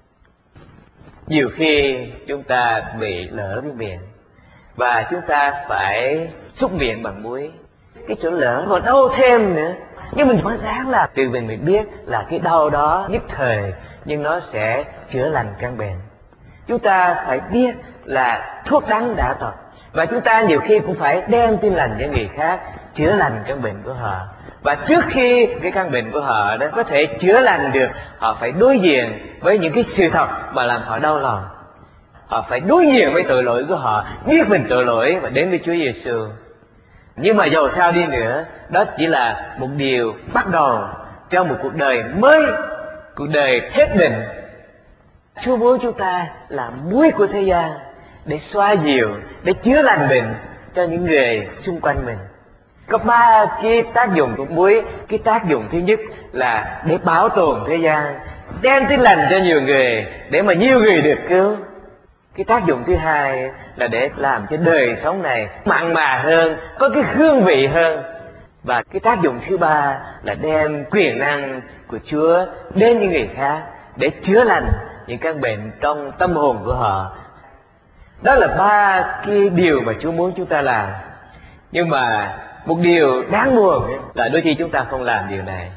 Nhiều khi chúng ta bị lỡ cái miệng, và chúng ta phải xúc miệng bằng muối. Cái chỗ lỡ còn đau thêm nữa, nhưng mình phải ráng làm. Từ mình mình biết là cái đau đó nhất thời, nhưng nó sẽ chữa lành căn bệnh. Chúng ta phải biết là thuốc đắng đã tật, và chúng ta nhiều khi cũng phải đem tin lành cho người khác, chữa lành căn bệnh của họ. Và trước khi cái căn bệnh của họ đó có thể chữa lành được, họ phải đối diện với những cái sự thật mà làm họ đau lòng. Họ phải đối diện với tội lỗi của họ, biết mình tội lỗi và đến với Chúa Giêsu. Nhưng mà dầu sao đi nữa, đó chỉ là một điều bắt đầu cho một cuộc đời mới, cuộc đời hết định. Chúa muốn chúng ta là muối của thế gian, để xoa dịu, để chữa lành bệnh cho những người xung quanh mình. Có ba cái tác dụng của muối. Cái tác dụng thứ nhất là để bảo tồn thế gian, đem tin lành cho nhiều người, để mà nhiều người được cứu. Cái tác dụng thứ hai là để làm cho đời sống này mặn mà hơn, có cái hương vị hơn. Và cái tác dụng thứ ba là đem quyền năng của Chúa đến những người khác, để chữa lành những căn bệnh trong tâm hồn của họ. Đó là ba cái điều mà Chúa muốn chúng ta làm. Nhưng mà một điều đáng buồn là đôi khi chúng ta không làm điều này.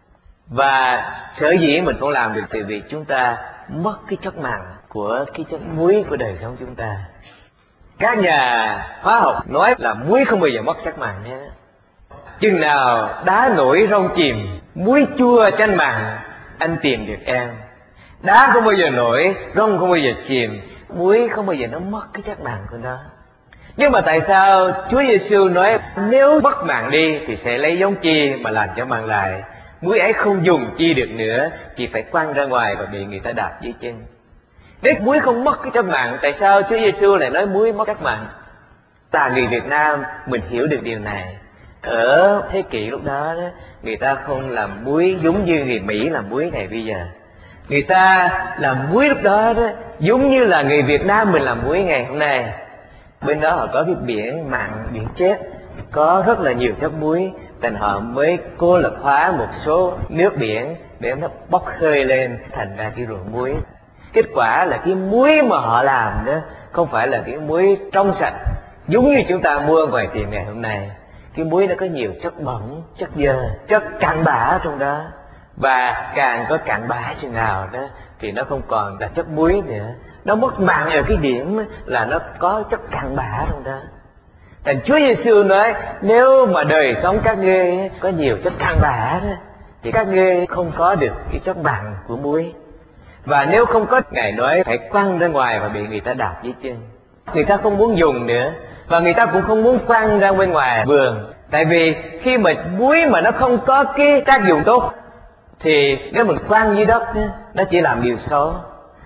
Và sở dĩ mình không làm được từ vì chúng ta mất cái chất mặn của cái chất muối của đời sống chúng ta. Các nhà hóa học nói là muối không bao giờ mất chất mặn nhé. Chừng nào đá nổi rong chìm, muối chua chanh mặn, anh tìm được em. Đá không bao giờ nổi, rong không bao giờ chìm, muối không bao giờ nó mất cái chất mặn của nó. Nhưng mà tại sao Chúa Giêsu nói nếu mất mặn đi thì sẽ lấy giống chi mà làm cho mặn lại? Muối ấy không dùng chi được nữa, chỉ phải quăng ra ngoài và bị người ta đạp dưới chân. Nếu muối không mất cái chất mặn, tại sao Chúa Giêsu lại nói muối mất chất mặn? Ta người Việt Nam mình hiểu được điều này. Ở thế kỷ lúc đó, đó người ta không làm muối giống như người Mỹ làm muối ngày bây giờ. Người ta làm muối lúc đó, đó giống như là người Việt Nam mình làm muối ngày hôm nay. Bên đó họ có cái biển mặn, biển chết, có rất là nhiều chất muối, thành họ mới cô lập hóa một số nước biển để nó bốc hơi lên thành ra cái ruộng muối. Kết quả là cái muối mà họ làm đó không phải là cái muối trong sạch giống như chúng ta mua ngoài tiệm ngày hôm nay. Cái muối nó có nhiều chất bẩn, chất dơ, chất cặn bã trong đó. Và càng có cặn bã chừng nào đó thì nó không còn là chất muối nữa. Nó mất mặn ở cái điểm là nó có chất cặn bã trong đó. Thành Chúa Giêsu nói nếu mà đời sống các ngươi có nhiều chất cặn bã đó, thì các ngươi không có được cái chất mặn của muối. Và nếu không có, Ngài nói phải quăng ra ngoài và bị người ta đạp dưới chân. Người ta không muốn dùng nữa, và người ta cũng không muốn quăng ra bên ngoài vườn. Tại vì khi mà muối mà nó không có cái tác dụng tốt, thì nếu mình quăng dưới đất, nó chỉ làm điều xấu.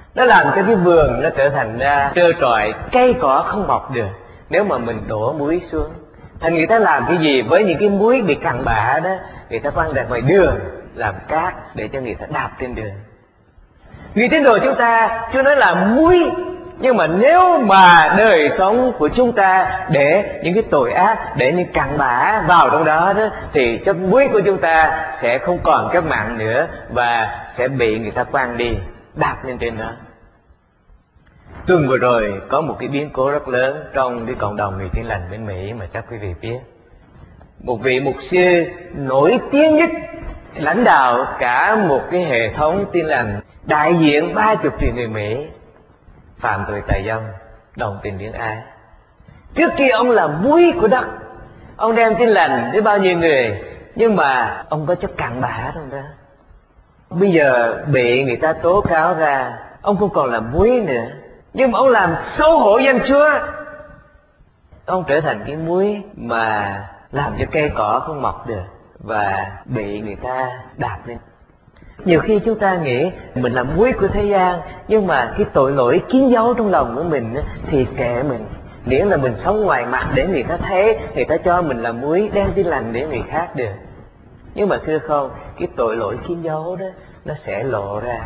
Nó làm cho cái vườn nó trở thành ra trơ trọi, cây cỏ không mọc được nếu mà mình đổ muối xuống. Thành người ta làm cái gì với những cái muối bị cặn bã đó? Người ta quăng ra ngoài đường làm cát để cho người ta đạp trên đường. Người tín đồ chúng ta, Chúa nói là muối, nhưng mà nếu mà đời sống của chúng ta để những cái tội ác, để những cặn bã vào trong đó, đó thì chất muối của chúng ta sẽ không còn chất mặn nữa và sẽ bị người ta quăng đi, đạp lên trên đó. Tuần vừa rồi có một cái biến cố rất lớn trong cái cộng đồng người Tin Lành bên Mỹ mà chắc quý vị biết. Một vị mục sư nổi tiếng nhất, lãnh đạo cả một cái hệ thống Tin Lành, đại diện ba chục triệu người Mỹ, phạm tội tà dâm, đồng tình luyến ái. Trước kia ông là muối của đất, ông đem Tin Lành đến bao nhiêu người, nhưng mà ông có chất cặn bã trong đó. Bây giờ bị người ta tố cáo ra, ông không còn là muối nữa, nhưng mà ông làm xấu hổ danh Chúa. Ông trở thành cái muối mà làm cho cây cỏ không mọc được và bị người ta đạp lên. Nhiều khi chúng ta nghĩ mình là muối của thế gian, nhưng mà cái tội lỗi kín dấu trong lòng của mình thì kệ mình, miễn là mình sống ngoài mặt để người ta thấy, người ta cho mình là muối đem Tin Lành để người khác được. Nhưng mà thưa không, cái tội lỗi kín dấu đó nó sẽ lộ ra.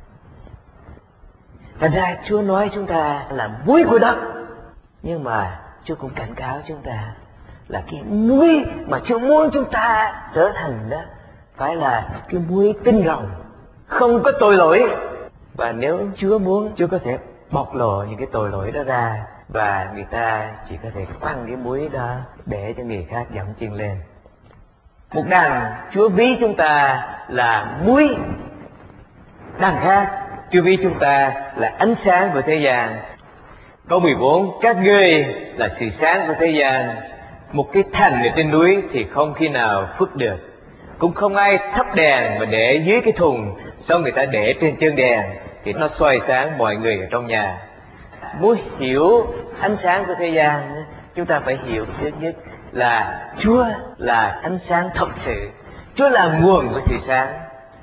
Thành ra Chúa nói chúng ta là muối của đất, nhưng mà Chúa cũng cảnh cáo chúng ta là cái muối mà Chúa muốn chúng ta trở thành đó phải là cái muối tinh rồng, không có tội lỗi. Và nếu Chúa muốn, Chúa có thể bộc lộ những cái tội lỗi đó ra, và người ta chỉ có thể quăng cái muối đó để cho người khác dẫm chân lên. Một đằng Chúa ví chúng ta là muối, đằng khác Chúa ví chúng ta là ánh sáng của thế gian. Câu mười bốn, các ngươi là sự sáng của thế gian. Một cái thành ở trên núi thì không khi nào khuất được, cũng không ai thắp đèn mà để dưới cái thùng, xong người ta để trên chân đèn thì nó soi sáng mọi người ở trong nhà. Muốn hiểu ánh sáng của thế gian, chúng ta phải hiểu thứ nhất là Chúa là ánh sáng thật sự, Chúa là nguồn của sự sáng.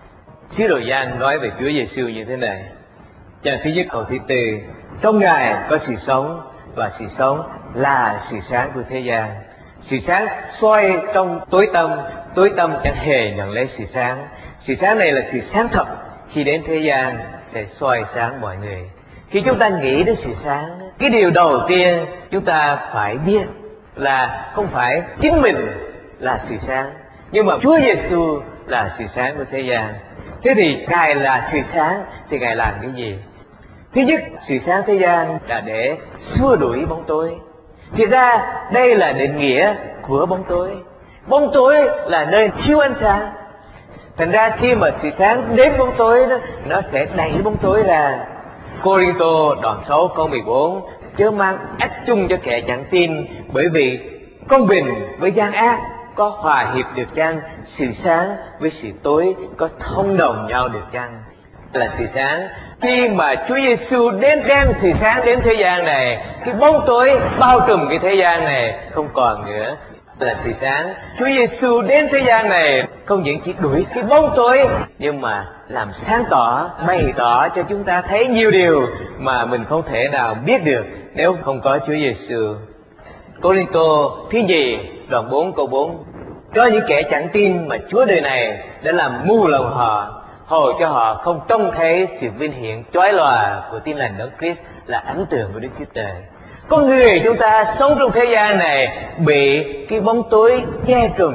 Sứ đồ Giăng nói về Chúa Giêsu như thế này, trang thứ nhất câu thứ tư, trong Ngài có sự sống, và sự sống là sự sáng của thế gian. Sự sáng soi trong tối tăm, tối tăm chẳng hề nhận lấy sự sáng. Sự sáng này là sự sáng thật, khi đến thế gian sẽ soi sáng mọi người. Khi chúng ta nghĩ đến sự sáng, cái điều đầu tiên chúng ta phải biết là không phải chính mình là sự sáng, nhưng mà Chúa Giêsu là sự sáng của thế gian. Thế thì Ngài là sự sáng thì Ngài làm cái gì? Thứ nhất, sự sáng thế gian là để xua đuổi bóng tối. Thì ra đây là định nghĩa của bóng tối. Bóng tối là nơi thiếu ánh sáng. Thành ra khi mà sự sáng đến bóng tối đó, nó sẽ đẩy bóng tối ra. Cô-rinh-tô đoạn sáu câu mười bốn, chớ mang ách chung cho kẻ chẳng tin, bởi vì công bình với gian ác có hòa hiệp được chăng? Sự sáng với sự tối có thông đồng nhau được chăng? Là sự sáng. Khi mà Chúa Giêsu đến đem sự sáng đến thế gian này, cái bóng tối bao trùm cái thế gian này không còn nữa. Là sự sáng. Chúa Giêsu đến thế gian này không những chỉ đuổi cái bóng tối, nhưng mà làm sáng tỏ, bày tỏ cho chúng ta thấy nhiều điều mà mình không thể nào biết được nếu không có Chúa Giêsu. Cô-rinh-tô thứ nhì đoạn bốn câu bốn, có những kẻ chẳng tin mà Chúa đời này đã làm mù lòng họ, hầu cho họ không trông thấy sự vinh hiển chói lòa của Tin Lành Đấng Christ là ấn tượng của Đức Chúa Trời. Con người chúng ta sống trong thế gian này bị cái bóng tối che trùm,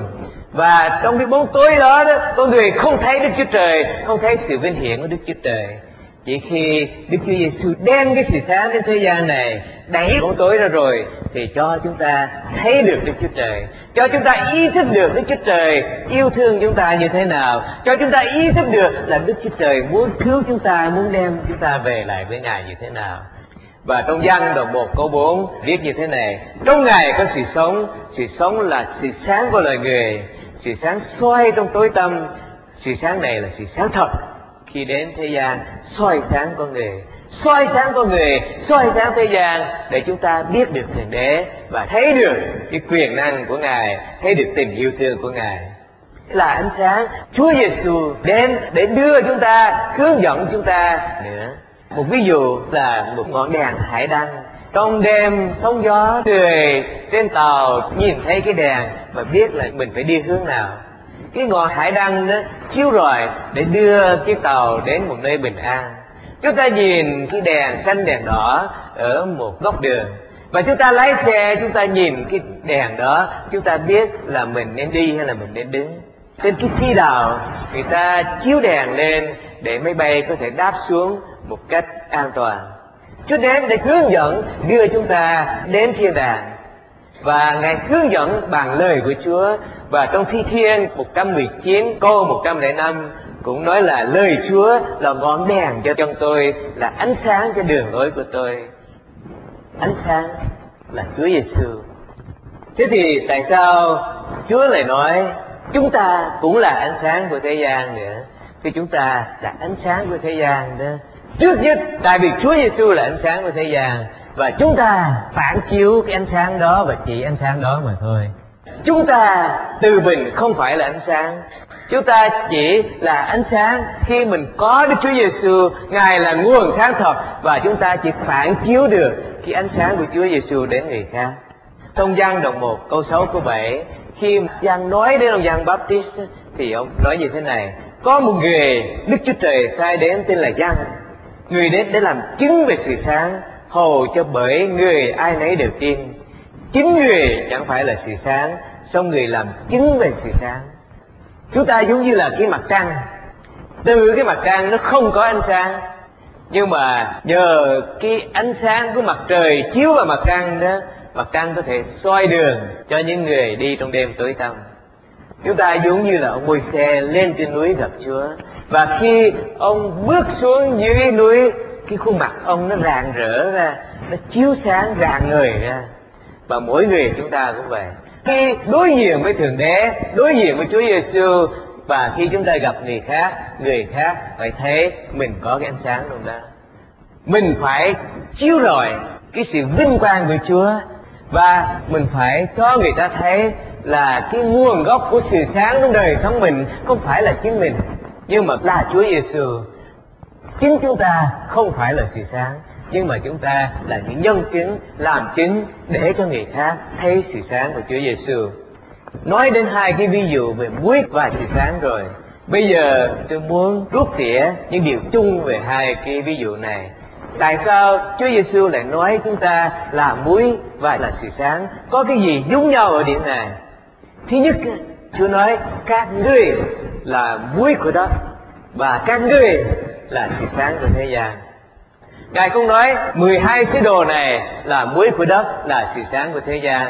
và trong cái bóng tối đó, đó con người không thấy Đức Chúa Trời, không thấy sự vinh hiển của Đức Chúa Trời. Chỉ khi Đức Chúa Giêsu đem cái sự sáng đến thế gian này, đẩy bóng tối ra rồi, thì cho chúng ta thấy được Đức Chúa Trời, cho chúng ta ý thức được Đức Chúa Trời yêu thương chúng ta như thế nào, cho chúng ta ý thức được là Đức Chúa Trời muốn cứu chúng ta, muốn đem chúng ta về lại với Ngài như thế nào. Và trong Giăng đoạn một câu bốn viết như thế này, trong Ngài có sự sống, sự sống là sự sáng của loài người, sự sáng soi trong tối tăm. Sự sáng này là sự sáng thật, khi đến thế gian soi sáng con người, soi sáng con người, soi sáng thế gian, để chúng ta biết được Thượng Đế và thấy được cái quyền năng của Ngài, thấy được tình yêu thương của Ngài. Là ánh sáng. Chúa Giêsu đến để đưa chúng ta, hướng dẫn chúng ta nữa. Một ví dụ là một ngọn đèn hải đăng. Trong đêm sóng gió, người trên tàu nhìn thấy cái đèn và biết là mình phải đi hướng nào. Cái ngọn hải đăng đó chiếu rọi để đưa chiếc tàu đến một nơi bình an. Chúng ta nhìn cái đèn xanh đèn đỏ ở một góc đường, và chúng ta lái xe, chúng ta nhìn cái đèn đó, chúng ta biết là mình nên đi hay là mình nên đứng. Trên cái phi đảo, người ta chiếu đèn lên để máy bay có thể đáp xuống một cách an toàn. Chúa đến để hướng dẫn đưa chúng ta đến thiên đàng, và Ngài hướng dẫn bằng lời của Chúa. Và trong Thi Thiên một trăm mười chín câu một trăm lẻ năm cũng nói là lời Chúa là ngọn đèn cho chân tôi, là ánh sáng cho đường lối của tôi. Ánh sáng là Chúa Giêsu. Thế thì tại sao Chúa lại nói chúng ta cũng là ánh sáng của thế gian nữa? Khi chúng ta là ánh sáng của thế gian đó, trước nhất tại vì Chúa Giêsu là ánh sáng của thế gian, và chúng ta phản chiếu cái ánh sáng đó và chỉ ánh sáng đó mà thôi. Chúng ta từ mình không phải là ánh sáng. Chúng ta chỉ là ánh sáng khi mình có Đức Chúa Giêsu. Ngài là nguồn sáng thật, và chúng ta chỉ phản chiếu được cái ánh sáng của Chúa Giêsu đến người khác. Trong Giăng đoạn một câu sáu câu bảy, khi Giăng nói đến ông Giăng Baptist thì ông nói như thế này: có một người Đức Chúa Trời sai đến tên là Giăng, người đến để làm chứng về sự sáng, hầu cho bởi người ai nấy đều tin. Chính người chẳng phải là sự sáng, song người làm chứng về sự sáng. Chúng ta giống như là cái mặt trăng. Từ cái mặt trăng nó không có ánh sáng, nhưng mà nhờ cái ánh sáng của mặt trời chiếu vào mặt trăng đó, mặt trăng có thể soi đường cho những người đi trong đêm tối tăm. Chúng ta giống như là ông Môi-se lên trên núi gặp Chúa, và khi ông bước xuống dưới núi, cái khuôn mặt ông nó rạng rỡ ra, nó chiếu sáng rạng ngời ra. Và mỗi người chúng ta cũng vậy. Khi đối diện với Thượng Đế, đối diện với Chúa Giêsu, và khi chúng ta gặp người khác, người khác phải thấy mình có cái ánh sáng trong đó. Mình phải chiếu rọi cái sự vinh quang của Chúa, và mình phải cho người ta thấy là cái nguồn gốc của sự sáng trong đời sống mình không phải là chính mình, nhưng mà là Chúa Giêsu. Chính chúng ta không phải là sự sáng, nhưng mà chúng ta là những nhân chứng, làm chứng để cho người khác thấy sự sáng của Chúa Giêsu. Nói đến hai cái ví dụ về muối và sự sáng rồi, bây giờ tôi muốn rút tỉa những điều chung về hai cái ví dụ này. Tại sao Chúa Giêsu lại nói chúng ta là muối và là sự sáng? Có cái gì giống nhau ở điểm này? Thứ nhất, Chúa nói các ngươi là muối của đất, và các ngươi là sự sáng của thế gian. Ngài không nói mười hai sứ đồ này là muối của đất, là sự sáng của thế gian.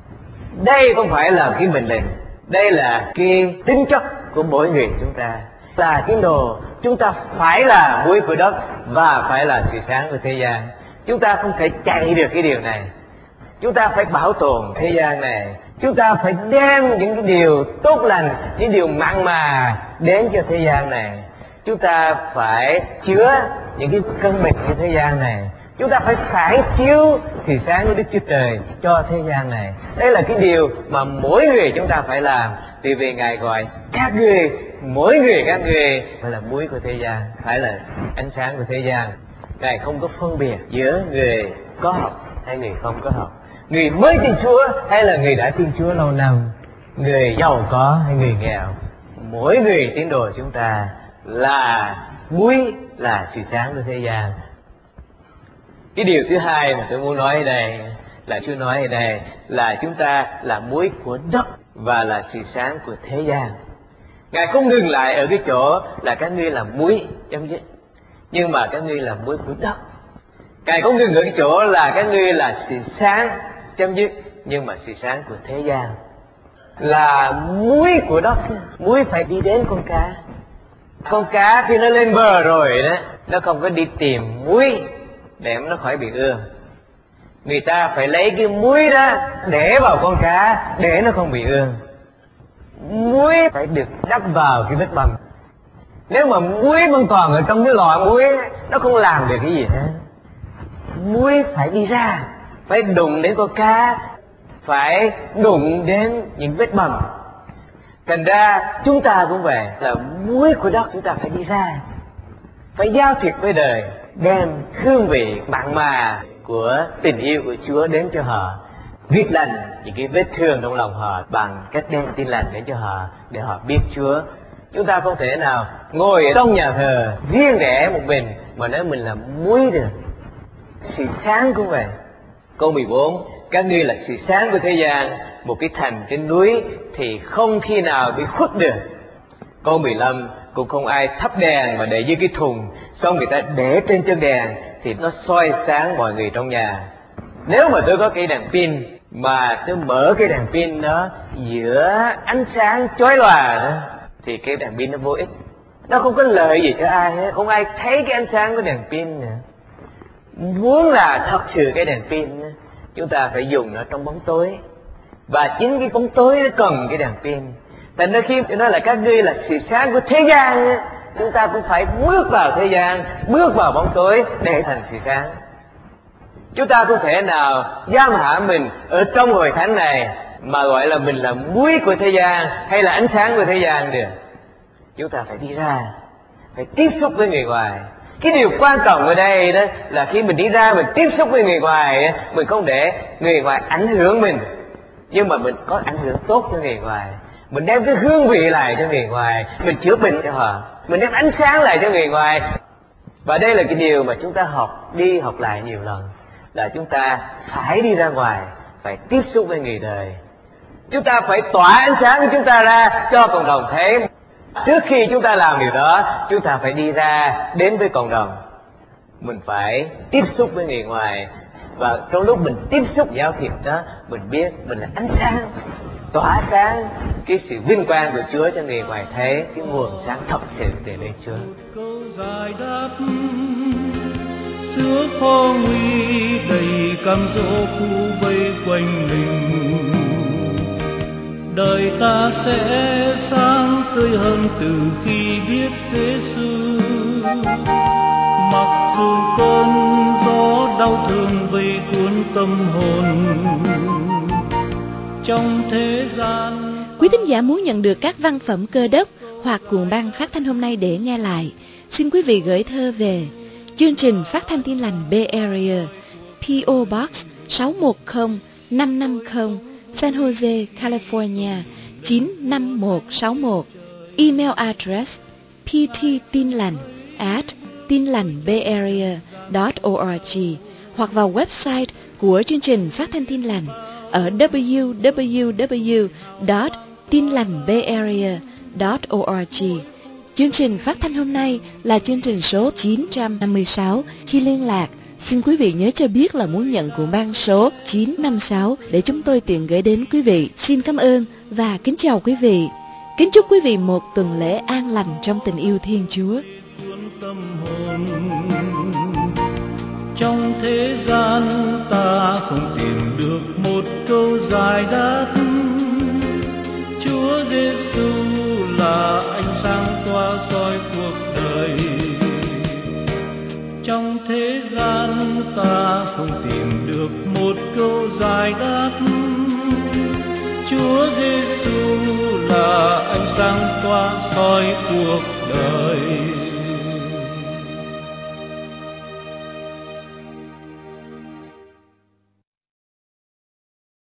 Đây không phải là cái mệnh lệnh, đây là cái tính chất của mỗi người chúng ta. Là tín đồ, chúng ta phải là muối của đất và phải là sự sáng của thế gian. Chúng ta không thể chạy được cái điều này. Chúng ta phải bảo tồn thế gian này. Chúng ta phải đem những cái điều tốt lành, những điều mặn mà đến cho thế gian này. Chúng ta phải chứa những cái cơn bệnh của thế gian này. Chúng ta phải phản chiếu sự sáng của Đức Chúa Trời cho thế gian này. Đây là cái điều mà mỗi người chúng ta phải làm. Vì vì Ngài gọi các người, mỗi người các người phải là muối của thế gian, phải là ánh sáng của thế gian. Ngài không có phân biệt giữa người có học hay người không có học, người mới tin Chúa hay là người đã tin Chúa lâu năm, người giàu có hay người nghèo. Mỗi người tín đồ chúng ta là muối, là sự sáng của thế gian. Cái điều thứ hai mà tôi muốn nói ở đây là Chúa nói ở đây là chúng ta là muối của đất và là sự sáng của thế gian. Ngài không ngừng lại ở cái chỗ là các ngươi là muối chấm dứt, nhưng mà các ngươi là muối của đất. Ngài không ngừng ở cái chỗ là các ngươi là sự sáng chấm dứt, nhưng mà sự sáng của thế gian. Là muối của đất, muối phải đi đến con cá. Con cá khi nó lên bờ rồi đó, nó không có đi tìm muối để nó khỏi bị ương. Người ta phải lấy cái muối đó để vào con cá để nó không bị ương. Muối phải được đắp vào cái vết bầm. Nếu mà muối vẫn còn ở trong cái lọ muối, nó không làm được cái gì hết. Muối phải đi ra, phải đụng đến con cá, phải đụng đến những vết bầm. Thành ra chúng ta cũng vậy, là muối của đất, chúng ta phải đi ra. phải giao thiệp với đời, đem hương vị mặn mà của tình yêu của Chúa đến cho họ, viết lành những cái vết thương trong lòng họ bằng cách đem tin lành đến cho họ để họ biết Chúa. Chúng ta không thể nào ngồi ở trong nhà thờ riêng rẽ một mình mà nói mình là muối được. Sự sáng cũng vậy. Câu mười bốn, các ngươi là sự sáng của thế gian, một cái thành trên núi thì không khi nào bị khuất được. Câu mười lăm, cũng không ai thắp đèn mà để dưới cái thùng, xong người ta để trên chân đèn thì nó soi sáng mọi người trong nhà. Nếu mà tôi có cái đèn pin mà tôi mở cái đèn pin đó giữa ánh sáng chói lòa đó thì cái đèn pin nó vô ích, nó không có lợi gì cho ai hết, không ai thấy cái ánh sáng của đèn pin nữa. Muốn là thật sự cái đèn pin chúng ta phải dùng nó trong bóng tối, và chính cái bóng tối nó cần cái đèn pin. Thành ra khi nói là các ngươi là sự sáng của thế gian, chúng ta cũng phải bước vào thế gian, bước vào bóng tối để thành sự sáng. Chúng ta không thể nào giam hãm mình ở trong hội thánh này mà gọi là mình là muối của thế gian hay là ánh sáng của thế gian được. Chúng ta phải đi ra, phải tiếp xúc với người ngoài. Cái điều quan trọng ở đây đó là khi mình đi ra mình tiếp xúc với người ngoài, mình không để người ngoài ảnh hưởng mình, nhưng mà mình có ảnh hưởng tốt cho người ngoài. Mình đem cái hương vị lại cho người ngoài, mình chữa bệnh cho họ, mình đem ánh sáng lại cho người ngoài. Và đây là cái điều mà chúng ta học đi học lại nhiều lần, là chúng ta phải đi ra ngoài, phải tiếp xúc với người đời. Chúng ta phải tỏa ánh sáng của chúng ta ra cho cộng đồng thấy. Trước khi chúng ta làm điều đó, chúng ta phải đi ra đến với cộng đồng. Mình phải tiếp xúc với người ngoài, và trong lúc mình tiếp xúc giao thiệp đó, mình biết mình là ánh sáng, tỏa sáng cái sự vinh quang của Chúa cho người ngoài thấy cái nguồn sáng thật sự từ nơi Chúa. Câu giải đáp giữa khó nguy đầy cam dỗ phu vây quanh mình, đời ta sẽ sáng tươi hơn từ khi biết Giêsu. Mặc dù cơn gió đau thương vây cuốn tâm hồn trong thế gian. Quý thính giả muốn nhận được các văn phẩm Cơ Đốc hoặc cuộn băng phát thanh hôm nay để nghe lại, xin quý vị gửi thơ về chương trình Phát thanh Tin lành Bay Area, pê ô Box sáu một không năm năm không, San Jose, California chín năm một sáu một. Email address pttinlành at tinlành.bayarea chấm org, hoặc vào website của chương trình Phát thanh Tin lành ở w w w chấm tinlành.bayarea chấm org. Chương trình phát thanh hôm nay là chương trình số chín trăm năm mươi sáu. Khi liên lạc, xin quý vị nhớ cho biết là muốn nhận cuộn băng số chín năm sáu để chúng tôi tiện gửi đến quý vị. Xin cảm ơn và kính chào quý vị. Kính chúc quý vị một tuần lễ an lành trong tình yêu Thiên Chúa. Trong thế gian ta không tìm được một câu giải đáp. Chúa Giêsu là ánh sáng tỏa soi cuộc đời. Trong thế gian ta không tìm được một câu giải đáp. Chúa Giêsu là ánh sáng tỏa soi cuộc đời.